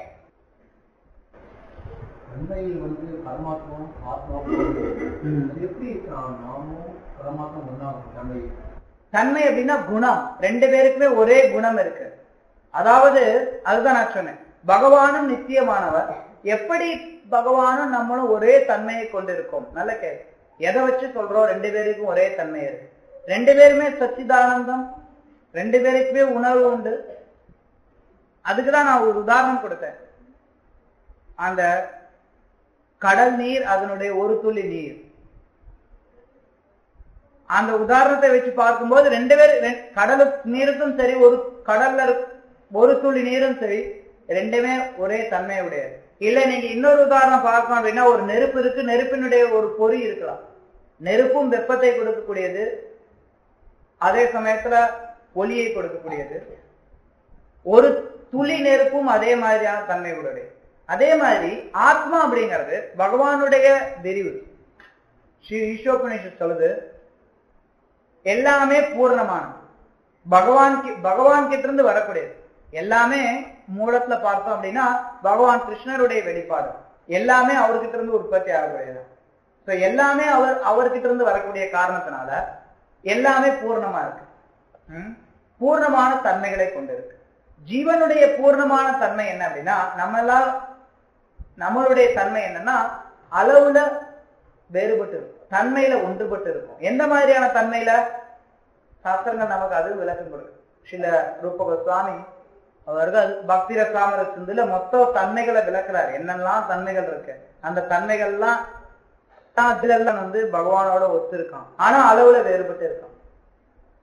தன்மை வந்து பரமாத்மா ஆத்மா எப்படி நாமும் பரமாத்மா ஒன்னா தன்மை தன்மை அப்படின்னா குணம். ரெண்டு பேருக்குமே ஒரே குணம் இருக்கு. அதாவது அதுதான் நான் சொன்னேன், பகவானும் நித்தியமானவர். எப்படி பகவானும் நம்மளும் ஒரே தன்மையை கொண்டிருக்கோம். நல்ல கேள்வி. எதை வச்சு சொல்றோம் ரெண்டு பேருக்கும் ஒரே தன்மை இருக்கு? ரெண்டு பேருமே சச்சிதானந்தம், ரெண்டு பேருக்குமே உணர்வு உண்டு. அதுக்குதான் நான் ஒரு உதாரணம் கொடுத்தேன். அந்த கடல் நீர், அதனுடைய ஒரு துளி நீர், அந்த உதாரணத்தை வச்சு பார்க்கும்போது ரெண்டு பேரும் கடல் நீருக்கும் சரி, ஒரு கடல்ல ஒரு துளி நீரும் சரி, ரெண்டுமே ஒரே தன்மையுடையது. இல்ல நீங்க இன்னொரு உதாரணம் பார்க்கணும் அப்படின்னா, ஒரு நெருப்பு இருக்கு, நெருப்பினுடைய ஒரு பொறி இருக்கலாம். நெருப்பும் வெப்பத்தை கொடுக்கக்கூடியது, அதே சமயத்துல ஒளியை கொடுக்கக்கூடியது. ஒரு துளி நெருப்பும் அதே மாதிரியான தன்மை உடையது. அதே மாதிரி ஆத்மா அப்படிங்கிறது பகவானுடைய விரிவு. ஸ்ரீ ஈஷோபனிஷத் சொல்லுது, எல்லாமே பூர்ணமானது, பகவான் பகவான் கிட்ட இருந்து வரக்கூடியது. எல்லாமே மூலத்துல பார்த்தோம் அப்படின்னா பகவான் கிருஷ்ணருடைய வெளிப்பாடு, எல்லாமே அவர்கிட்ட இருந்து உற்பத்தி ஆகக்கூடியது. சோ எல்லாமே அவர் அவர்கிட்ட இருந்து வரக்கூடிய காரணத்தினால எல்லாமே பூர்ணமா இருக்கு, பூர்ணமான தன்மைகளை கொண்டிருக்கு. ஜீவனுடைய பூர்ணமான தன்மை என்ன அப்படின்னா, நம்ம எல்லாம் நம்மளுடைய தன்மை என்னன்னா அளவுல வேறுபட்டு இருக்கும், தன்மையில ஒன்றுபட்டு இருக்கும். எந்த மாதிரியான தன்மையில? சாஸ்திரங்கள் நமக்கு அது விளக்கம் கொடுக்கும். சில ரூப கோஸ்வாமி அவர்கள் பக்தி ரசாமர சிந்துல மொத்த தன்மைகளை விளக்குறாரு. என்னெல்லாம் தன்மைகள் இருக்கு, அந்த தன்மைகள்லாம் வந்து பகவானோட ஒத்து இருக்கான், ஆனா அளவுல வேறுபட்டு இருக்கான்.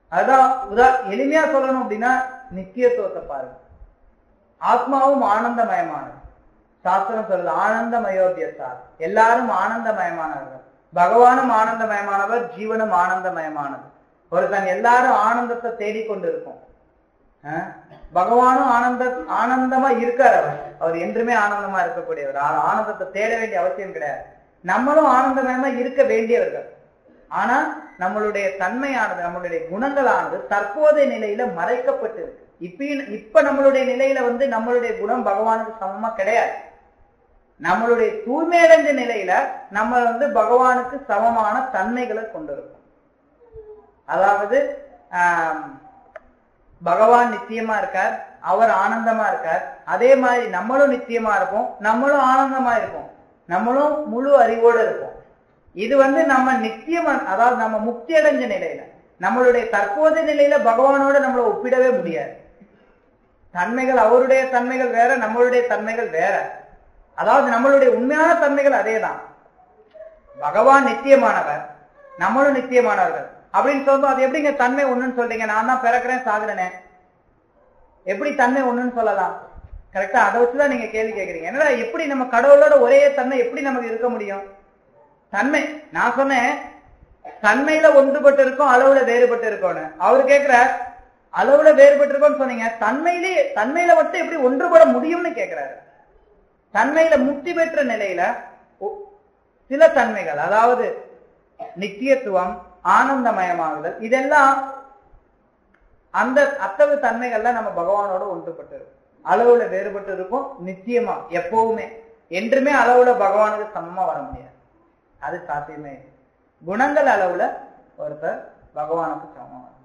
அதான் உதா எளிமையா சொல்லணும் அப்படின்னா நித்தியத்துவத்தை பாருங்க. ஆத்மாவும் ஆனந்தமயமானது. சாஸ்திரம் சொல்லுது ஆனந்தமயோத்தியத்தார், எல்லாரும் ஆனந்தமயமானவர்கள். பகவானும் ஆனந்தமயமானவர், ஜீவனும் ஆனந்தமயமானது. ஒருத்தன் எல்லாரும் ஆனந்தத்தை தேடிக்கொண்டு இருக்கும். பகவானும் ஆனந்த ஆனந்தமா இருக்கார். அவர் அவர் என்றுமே ஆனந்தமா இருக்கக்கூடியவர். ஆனந்தத்தை தேட வேண்டிய அவசியம் கிடையாது. நம்மளும் ஆனந்தமயமா இருக்க வேண்டியவர்கள். ஆனா நம்மளுடைய தன்மையானது, நம்மளுடைய குணங்களானது தற்போதைய நிலையில மறைக்கப்பட்டு இருக்கு. இப்ப இப்ப நம்மளுடைய நிலையில வந்து நம்மளுடைய குணம் பகவானுக்கு சமமா கிடையாது. நம்மளுடைய தூய்மையடைந்த நிலையில நம்ம வந்து பகவானுக்கு சமமான தன்மைகளை கொண்டிருக்கோம். அதாவது ஆஹ் பகவான் நித்தியமா இருக்கார், அவர் ஆனந்தமா இருக்கார். அதே மாதிரி நம்மளும் நித்தியமா இருப்போம், நம்மளும் ஆனந்தமா இருப்போம், நம்மளும் முழு அறிவோடு இருப்போம். இது வந்து நம்ம நித்தியமா, அதாவது நம்ம முக்தி அடைஞ்ச நிலையில, நம்மளுடைய தற்போதைய நிலையில பகவானோட நம்மளை ஒப்பிடவே முடியாது. தன்மைகள் அவருடைய தன்மைகள் வேற, நம்மளுடைய தன்மைகள் வேற. அதாவது நம்மளுடைய உண்மையான தன்மைகள் அதே தான். பகவான் நித்தியமானவர், நம்மளும் நித்தியமானவர்கள் அப்படின்னு சொல்லும்போது அது எப்படிங்க தன்மை ஒண்ணுன்னு சொல்றீங்க? நான் தான் பிறக்கிறேன் சாகுறேனே, எப்படி தன்மை ஒண்ணுன்னு சொல்லலாம்? கரெக்டா? அதை வச்சுதான் நீங்க கேள்வி கேட்கறீங்க. என்னடா எப்படி நம்ம கடவுளோட ஒரே தன்மை எப்படி நமக்கு இருக்க முடியும்? தன்மை நான் சொன்னேன் தன்மையில ஒன்றுபட்டு இருக்கும், அளவுல வேறுபட்டு இருக்கும்னு. அவரு கேட்கிற அளவுல வேறுபட்டு இருக்கோம்னு சொன்னீங்க, தன்மையிலே தன்மையில மட்டும் எப்படி ஒன்றுபட முடியும்னு கேட்கிறாரு. தன்மையில முக்தி பெற்ற நிலையில சில தன்மைகள், அதாவது நித்தியத்துவம், ஆனந்தமயமாகுதல், இதெல்லாம் அந்த அத்தகைய தன்மைகள்ல நம்ம பகவானோட ஒன்றுபட்டு இருக்கும். அளவுல வேறுபட்டு இருக்கும், நிச்சயமா எப்பவுமே என்றுமே அளவுல பகவானுக்கு சமமா வர முடியாது. அது சாத்தியமே. குணங்கள் அளவுல ஒருத்தர் பகவானுக்கு சமமா வரும்.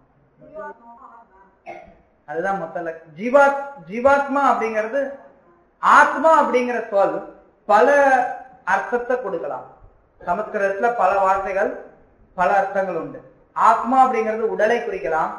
அதுதான் மொத்தல ஜீவா ஜீவாத்மா அப்படிங்கிறது. ஆத்மா அப்படிங்கிற சொல் பல அர்த்தத்தை கொடுக்கலாம். சமஸ்கிருதத்துல பல வார்த்தைகள் பல அர்த்தங்கள் உண்டு. ஆத்மா அப்படிங்கிறது உடலை குறிக்கலாம்,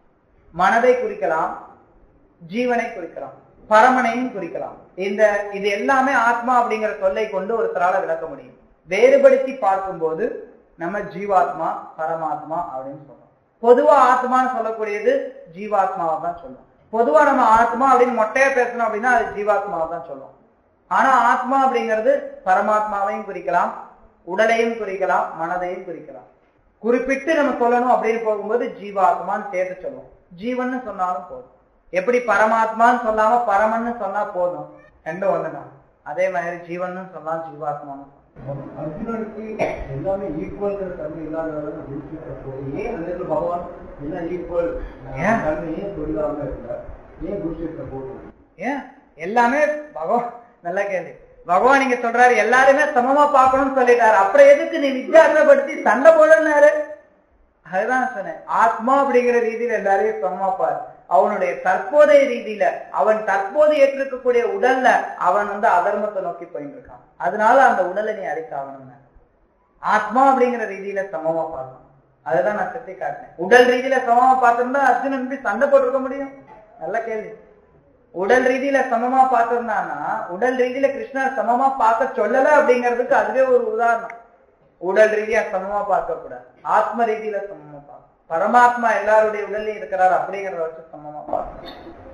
மனதை குறிக்கலாம், ஜீவனை குறிக்கலாம், பரமனையும் குறிக்கலாம். இந்த இது எல்லாமே ஆத்மா அப்படிங்கிற சொல்லை கொண்டு ஒருத்தரால விளக்க முடியும். வேறுபடுத்தி பார்க்கும்போது நம்ம ஜீவாத்மா, பரமாத்மா அப்படின்னு சொல்றோம். பொதுவா ஆத்மான்னு சொல்லக்கூடியது ஜீவாத்மாவை தான் சொல்லுவோம். பொதுவா நம்ம ஆத்மா அப்படின்னு மொட்டையா பேசணும் அப்படின்னா அது ஜீவாத்மாவை தான் சொல்லுவோம். ஆனா ஆத்மா அப்படிங்கிறது பரமாத்மாவையும் குறிக்கலாம், உடலையும் குறிக்கலாம், மனதையும் குறிக்கலாம். குறிப்பிட்டு நம்ம சொல்லணும் அப்படின்னு போகும்போது ஜீவாத்மான்னு சேர்த்து சொல்லுவோம். ஜீவன் சொன்னாலும் போதும். எப்படி பரமாத்மான்னு சொல்லாம பரமன்னு சொன்னா போதும், ரெண்டும் ஒண்ணுதான். அதே மாதிரி ஜீவன் சொன்னாலும் ஜீவாத்மான்னு. அர்ஜுனனுக்கு எல்லாமே ஈக்குவல் தன்மை இல்லாதவங்க ஏன் அந்த இடத்துல பகவான் என்ன ஈக்குவல் தன்மையே சொல்லாம இருக்கல, ஏன் குருஷேத்திர போதும்? ஏன் எல்லாமே பகவான், நல்ல கேள்வி. பகவான் நீங்க சொல்றாரு எல்லாருமே சமமா பார்க்கணும்னு சொல்லிட்டாரு, அப்புறம் எதுக்கு நீ வித்தியாசப்படுத்தி சண்டை போடனாரு? அதுதான் சொன்னேன். ஆத்மா அப்படிங்கிற ரீதியில எல்லாரையும் சமமா பாரு. அவனுடைய தற்போதைய ரீதியில, அவன் தற்போது ஏற்றிருக்கக்கூடிய உடல்ல அவன் வந்து அதர்மத்தை நோக்கி போயிட்டு இருக்கான். அதனால அந்த உடலை நீ அடிக்க ஆகணும்னு. ஆத்மா அப்படிங்கிற ரீதியில சமமா பார்க்கணும். அதுதான் நான் சுத்தி காட்டினேன். உடல் ரீதியில சமமா பார்த்திருந்தா அர்ஜுனன் எப்படி சண்டை போட்டிருக்க முடியும்? நல்ல கேள்வி. உடல் ரீதியில சமமா பார்த்திருந்தானா, உடல் ரீதியில கிருஷ்ணர் சமமா பார்க்க சொல்லல அப்படிங்கிறதுக்கு அதுவே ஒரு உதாரணம். உடல் ரீதியா சமமா பார்க்க கூடாது, ஆத்ம ரீதியில சமமா பார்க்க. பரமாத்மா எல்லாருடைய உடலையும் இருக்கிறார் அப்படிங்கிறத வச்சு சமமா பார்க்கணும்.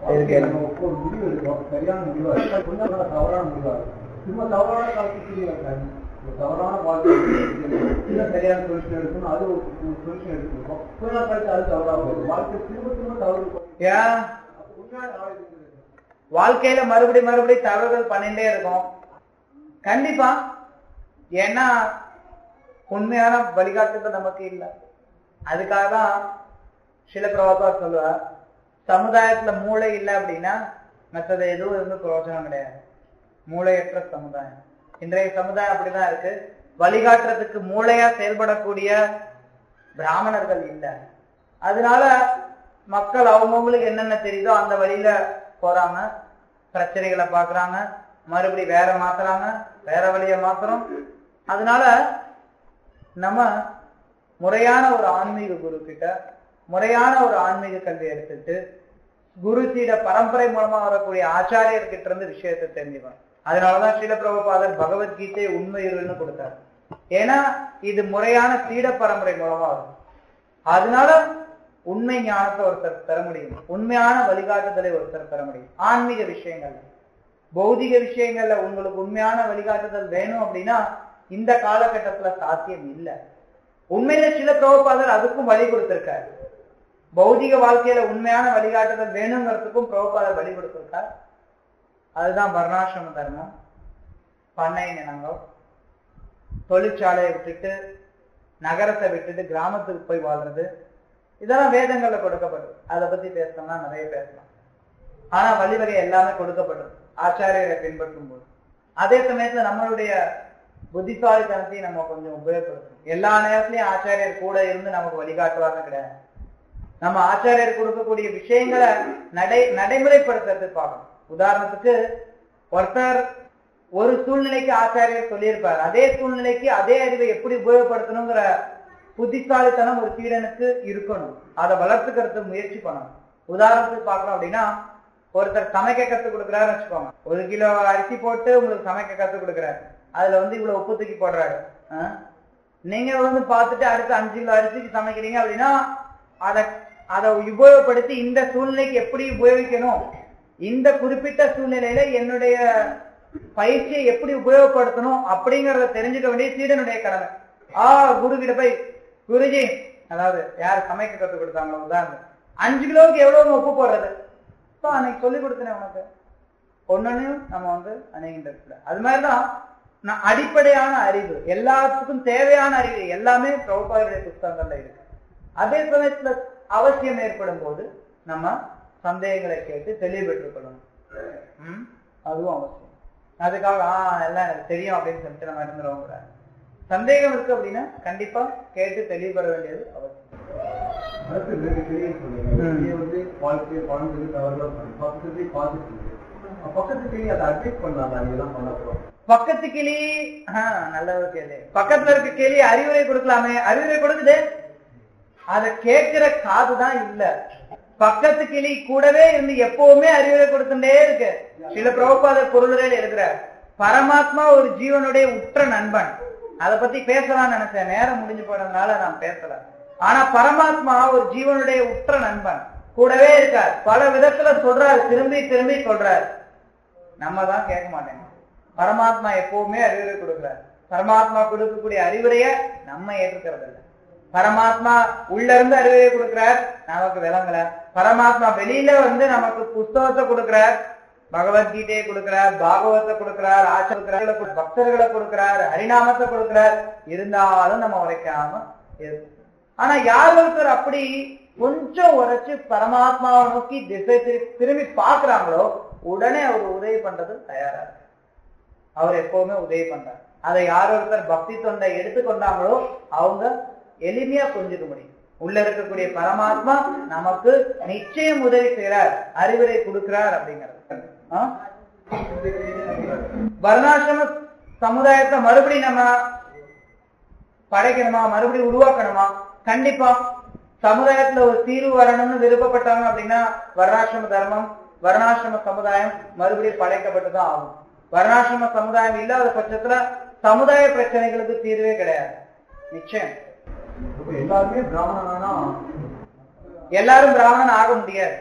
ஒரு முடிவு எடுக்கும், சரியான முடிவா இருக்கும், கொஞ்சம் தவறான முடிவா இருக்கும். சும்மா தவறான காலத்துக்கு தவறான வாழ்க்கை சரியான சொல்யூஷன் எடுக்கணும், அது ஒரு சொல்யூஷன் எடுத்துருக்கோம். கொஞ்ச நாள் கழிச்சு அது தவறா போயிடும். வாழ்க்கை திரும்ப திரும்ப தவறு. வாழ்க்கையில மறுபடி மறுபடி தவறுகள் பண்ணிட்டே இருக்கும் கண்டிப்பா. ஏன்னா உண்மையான வழிகாட்டுதல் நமக்கு இல்லை. அதுக்காக தான் சில பிரபாகா சொல்லுவார், சமுதாயத்துல மூளை இல்லை அப்படின்னா மற்றது எதுவும் இருந்து பிரயோஜனம் கிடையாது. மூளையற்ற சமுதாயம் இன்றைய சமுதாயம் அப்படிதான் இருக்கு. வழிகாட்டுறதுக்கு மூளையா செயல்படக்கூடிய பிராமணர்கள் இல்லை. அதனால மக்கள் அவங்கவுங்களுக்கு என்னென்ன தெரியுதோ அந்த வழியில போறாங்க, பிரச்சனைகளை பாக்குறாங்க, மறுபடி வேற மாத்துறாங்க, வேற வழிய மாத்துறோம். அதனால நம்ம முறையான ஒரு ஆன்மீக குரு கிட்ட முறையான ஒரு ஆன்மீக கல்வி எடுத்துட்டு குரு சீட பரம்பரை மூலமா வரக்கூடிய ஆச்சாரியர்கிட்ட இருந்து விஷயத்தை தெரிஞ்சுக்கணும். அதனாலதான் ஸ்ரீல பிரபுபாதர் பகவத்கீதையை உண்மை இருன்னு கொடுத்தாரு. ஏன்னா இது முறையான சீட பரம்பரை மூலமா வரும். அதனால உண்மை ஞானத்தை ஒருத்தர் பெற முடியும், உண்மையான வழிகாட்டுதலை ஒருத்தர் பெற முடியும். ஆன்மீக விஷயங்கள்ல, பௌதிக விஷயங்கள்ல உங்களுக்கு உண்மையான வழிகாட்டுதல் வேணும் அப்படின்னா இந்த காலகட்டத்துல சாத்தியம் இல்லை. உண்மையில சில பிரபுபாதர் அதுக்கும் வழி கொடுத்திருக்காரு. பௌதிக வாழ்க்கையில உண்மையான வழிகாட்டுதல் வேணுங்கிறதுக்கும் பிரபுபாதர் வழி கொடுத்திருக்கார். அதுதான் வர்ணாசிரம தர்மம், பண்ணை நிலங்கள், தொழிற்சாலையை விட்டுட்டு நகரத்தை விட்டுட்டு கிராமத்துக்கு போய் வாழ்றது, இதெல்லாம் வேதங்கள்ல கொடுக்கப்படும். அதை பத்தி பேசணும்னா நிறைய பேசலாம். ஆனா வழிவகை எல்லாமே கொடுக்கப்படும் ஆச்சாரியரை பின்பற்றும் போது. அதே சமயத்துல நம்மளுடைய புத்திசாலித்தனத்தையும் நம்ம கொஞ்சம் உபயோகப்படுத்தணும். எல்லா நேரத்திலையும் ஆச்சாரியர் கூட இருந்து நமக்கு வழிகாட்டுவார்னு கிடையாது. நம்ம ஆச்சாரியர் கொடுக்கக்கூடிய விஷயங்களை நடை நடைமுறைப்படுத்துறதுக்கு பார்க்கணும். உதாரணத்துக்கு ஒருத்தர் ஒரு சூழ்நிலைக்கு ஆச்சாரியர் சொல்லியிருப்பார், அதே சூழ்நிலைக்கு அதே அறிவை எப்படி உபயோகப்படுத்தணுங்கிற புத்திசாலித்தனம் ஒரு சீடனுக்கு இருக்கணும். அதை வளர்த்துக்கிறதுக்கு முயற்சி பண்ணணும். உதாரணத்துக்கு பார்க்கணும் அப்படின்னா, ஒருத்தர் சமைக்க கற்றுக் கொடுக்குறாருன்னு வச்சுக்கோங்க. ஒரு கிலோ அரிசி போட்டு உங்களுக்கு சமைக்க கற்றுக் கொடுக்குறாரு, அதுல வந்து இவ்வளவு உப்பு தூக்கி போடுறாரு. நீங்க வந்து பார்த்துட்டு அடுத்து அஞ்சு கிலோ அரிசிக்கு சமைக்கிறீங்க அப்படின்னா அதை அதை உபயோகப்படுத்தி இந்த சூழ்நிலைக்கு எப்படி உபயோகிக்கணும், இந்த குறிப்பிட்ட சூழ்நிலையில என்னுடைய பயிற்சியை எப்படி உபயோகப்படுத்தணும் அப்படிங்கறத தெரிஞ்சுக்க வேண்டிய சீடனுடைய கடமை. ஆஹ் குரு கிட்ட போய், குருஜி, அதாவது யாரு சமைக்க கற்றுக் கொடுத்தாங்களோ உதாரணம், அஞ்சு கிலோவுக்கு எவ்வளவு உப்பு போடுறது, அன்னைக்கு சொல்லி கொடுத்தேன் உனக்கு, ஒன்னையும் நம்ம வந்து அணைகின்ற. அது மாதிரிதான் நான் அடிப்படையான அறிவு, எல்லாத்துக்கும் தேவையான அறிவு எல்லாமே பிரபுபாதருடைய புத்தகங்கள்ல இருக்கு. அதே சமயத்துல அவசியம் ஏற்படும் போது நம்ம சந்தேகங்களை கேட்டு தெளிவு பெற்றுக் கொள்ளணும். உம் அதுவும் அவசியம். அதுக்காக ஆஹ் எல்லாம் எனக்கு தெரியும் அப்படின்னு சொல்லிட்டு நம்ம இருந்துருவோம் கூடாது. சந்தேகம் இருக்கு அப்படின்னா கண்டிப்பா கேட்டு தெளிவு பெற வேண்டியது அவசியம். வந்து வாழ்க்கை வாழ்ந்தது தவறுல பக்கத்துலேயே பார்த்துட்டு பக்கத்து கிளி அதை அட்வைஸ் பண்ணலாம். இதெல்லாம் பண்ண போறோம். பக்கத்து கிளி ஆஹ் நல்ல ஒரு கேள்வி. பக்கத்துல இருக்க கேள்வி அறிவுரை கொடுக்கலாமே, அறிவுரை கொடுக்குது, அதை கேட்கிற காதுதான் இல்ல. பக்கத்து கிளி கூடவே இருந்து எப்பவுமே அறிவுரை கொடுத்துட்டே இருக்கு. சில பிரபுபாதர் பொருளுரையில் எழுதுறார், பரமாத்மா ஒரு ஜீவனுடைய உற்ற நண்பன். அதை பத்தி பேசலாம்னு நினைச்சேன், நேரம் முடிஞ்சு போனதுனால நான் பேசல. ஆனா பரமாத்மா ஒரு ஜீவனுடைய உற்ற நண்பன், கூடவே இருக்கார். பல விதத்துல சொல்றாரு, திரும்பி திரும்பி சொல்றாரு. நம்ம தான் கேட்க மாட்டேங்க. பரமாத்மா எப்பவுமே அறிவுரை கொடுக்கிறார். பரமாத்மா கொடுக்கக்கூடிய அறிவுரைய நம்ம ஏற்றுக்கிறது இல்லை. பரமாத்மா உள்ள இருந்து அறிவுரை கொடுக்கிறார், நமக்கு விளங்கல. பரமாத்மா வெளியில வந்து நமக்கு புஸ்தகத்தை கொடுக்கிறார், பகவத்கீதையை கொடுக்கிறார், பாகவத்தை கொடுக்கிறார், ஆச்சார பக்தர்களை கொடுக்கிறார், ஹரிநாமத்தை கொடுக்கிறார். இருந்தாலும் நம்ம உரைக்காம இருக்கு. ஆனா யார் ஒருத்தர் அப்படி கொஞ்சம் உரைச்சு பரமாத்மாவை நோக்கி திசை திரும்பி பாக்குறாங்களோ உடனே அவர் உதவி பண்றது தயாரா இருக்கு. அவர் எப்பவுமே உதவி பண்றார். அதை யார் ஒருத்தர் பக்தி தொண்டை எடுத்துக்கொண்டாங்களோ அவங்க எளிமையா புரிஞ்சுக்க முடியும். உள்ள இருக்கக்கூடிய பரமாத்மா நமக்கு நிச்சயம் உதவி செய்யறார், அறிவுரை கொடுக்கிறார் அப்படிங்கிறது. வர்ணாசிரம சமுதாயத்தை மறுபடியும் நம்ம படைக்கணுமா, மறுபடியும் உருவாக்கணுமா? கண்டிப்பா. சமுதாயத்துல ஒரு தீர்வு வரணும்னு விருப்பப்பட்டாங்க அப்படின்னா வர்ணாசிரம தர்மம், வர்ணாசிரம சமுதாயம் மறுபடியும் படைக்கப்பட்டுதான் ஆகும். வர்ணாசிரம சமுதாயம் இல்லாத பட்சத்துல சமுதாய பிரச்சனைகளுக்கு தீர்வே கிடையாது. நிச்சயம் எல்லாருமே பிராமணனா, எல்லாரும் பிராமணன் ஆக முடியாது.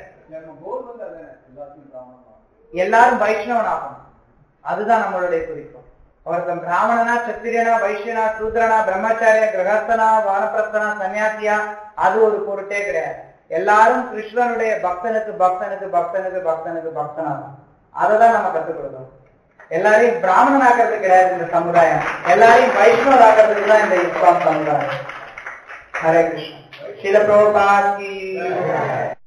எல்லாரும் வைஷ்ணவன் ஆகணும், அதுதான் நம்மளுடைய குறிப்பு. ஒருத்தன் பிராமணனா, சத்திரியனா, வைஷ்யனா, சூத்ரனா, பிரம்மச்சாரியா, கிரகஸ்தனா, வானப்பிரஸ்தனா, சன்னியாசியா, அது ஒரு பொருட்டே கிடையாது. எல்லாரும் கிருஷ்ணனுடைய பக்தனுக்கு பக்தனுக்கு பக்தனுக்கு பக்தனுக்கு பக்தனாகும். அததான் நம்ம கற்றுக் கொடுக்கணும். எல்லாரையும் பிராமணன் ஆக்கிறது கிடையாது இந்த சமுதாயம், எல்லாரையும் வைஷ்ணவர் ஆக்கிறதுக்கு தான் இந்த இஸ்லாம் சமுதாயம். ஹரே கிருஷ்ணா. சில பிரபுபாத் கி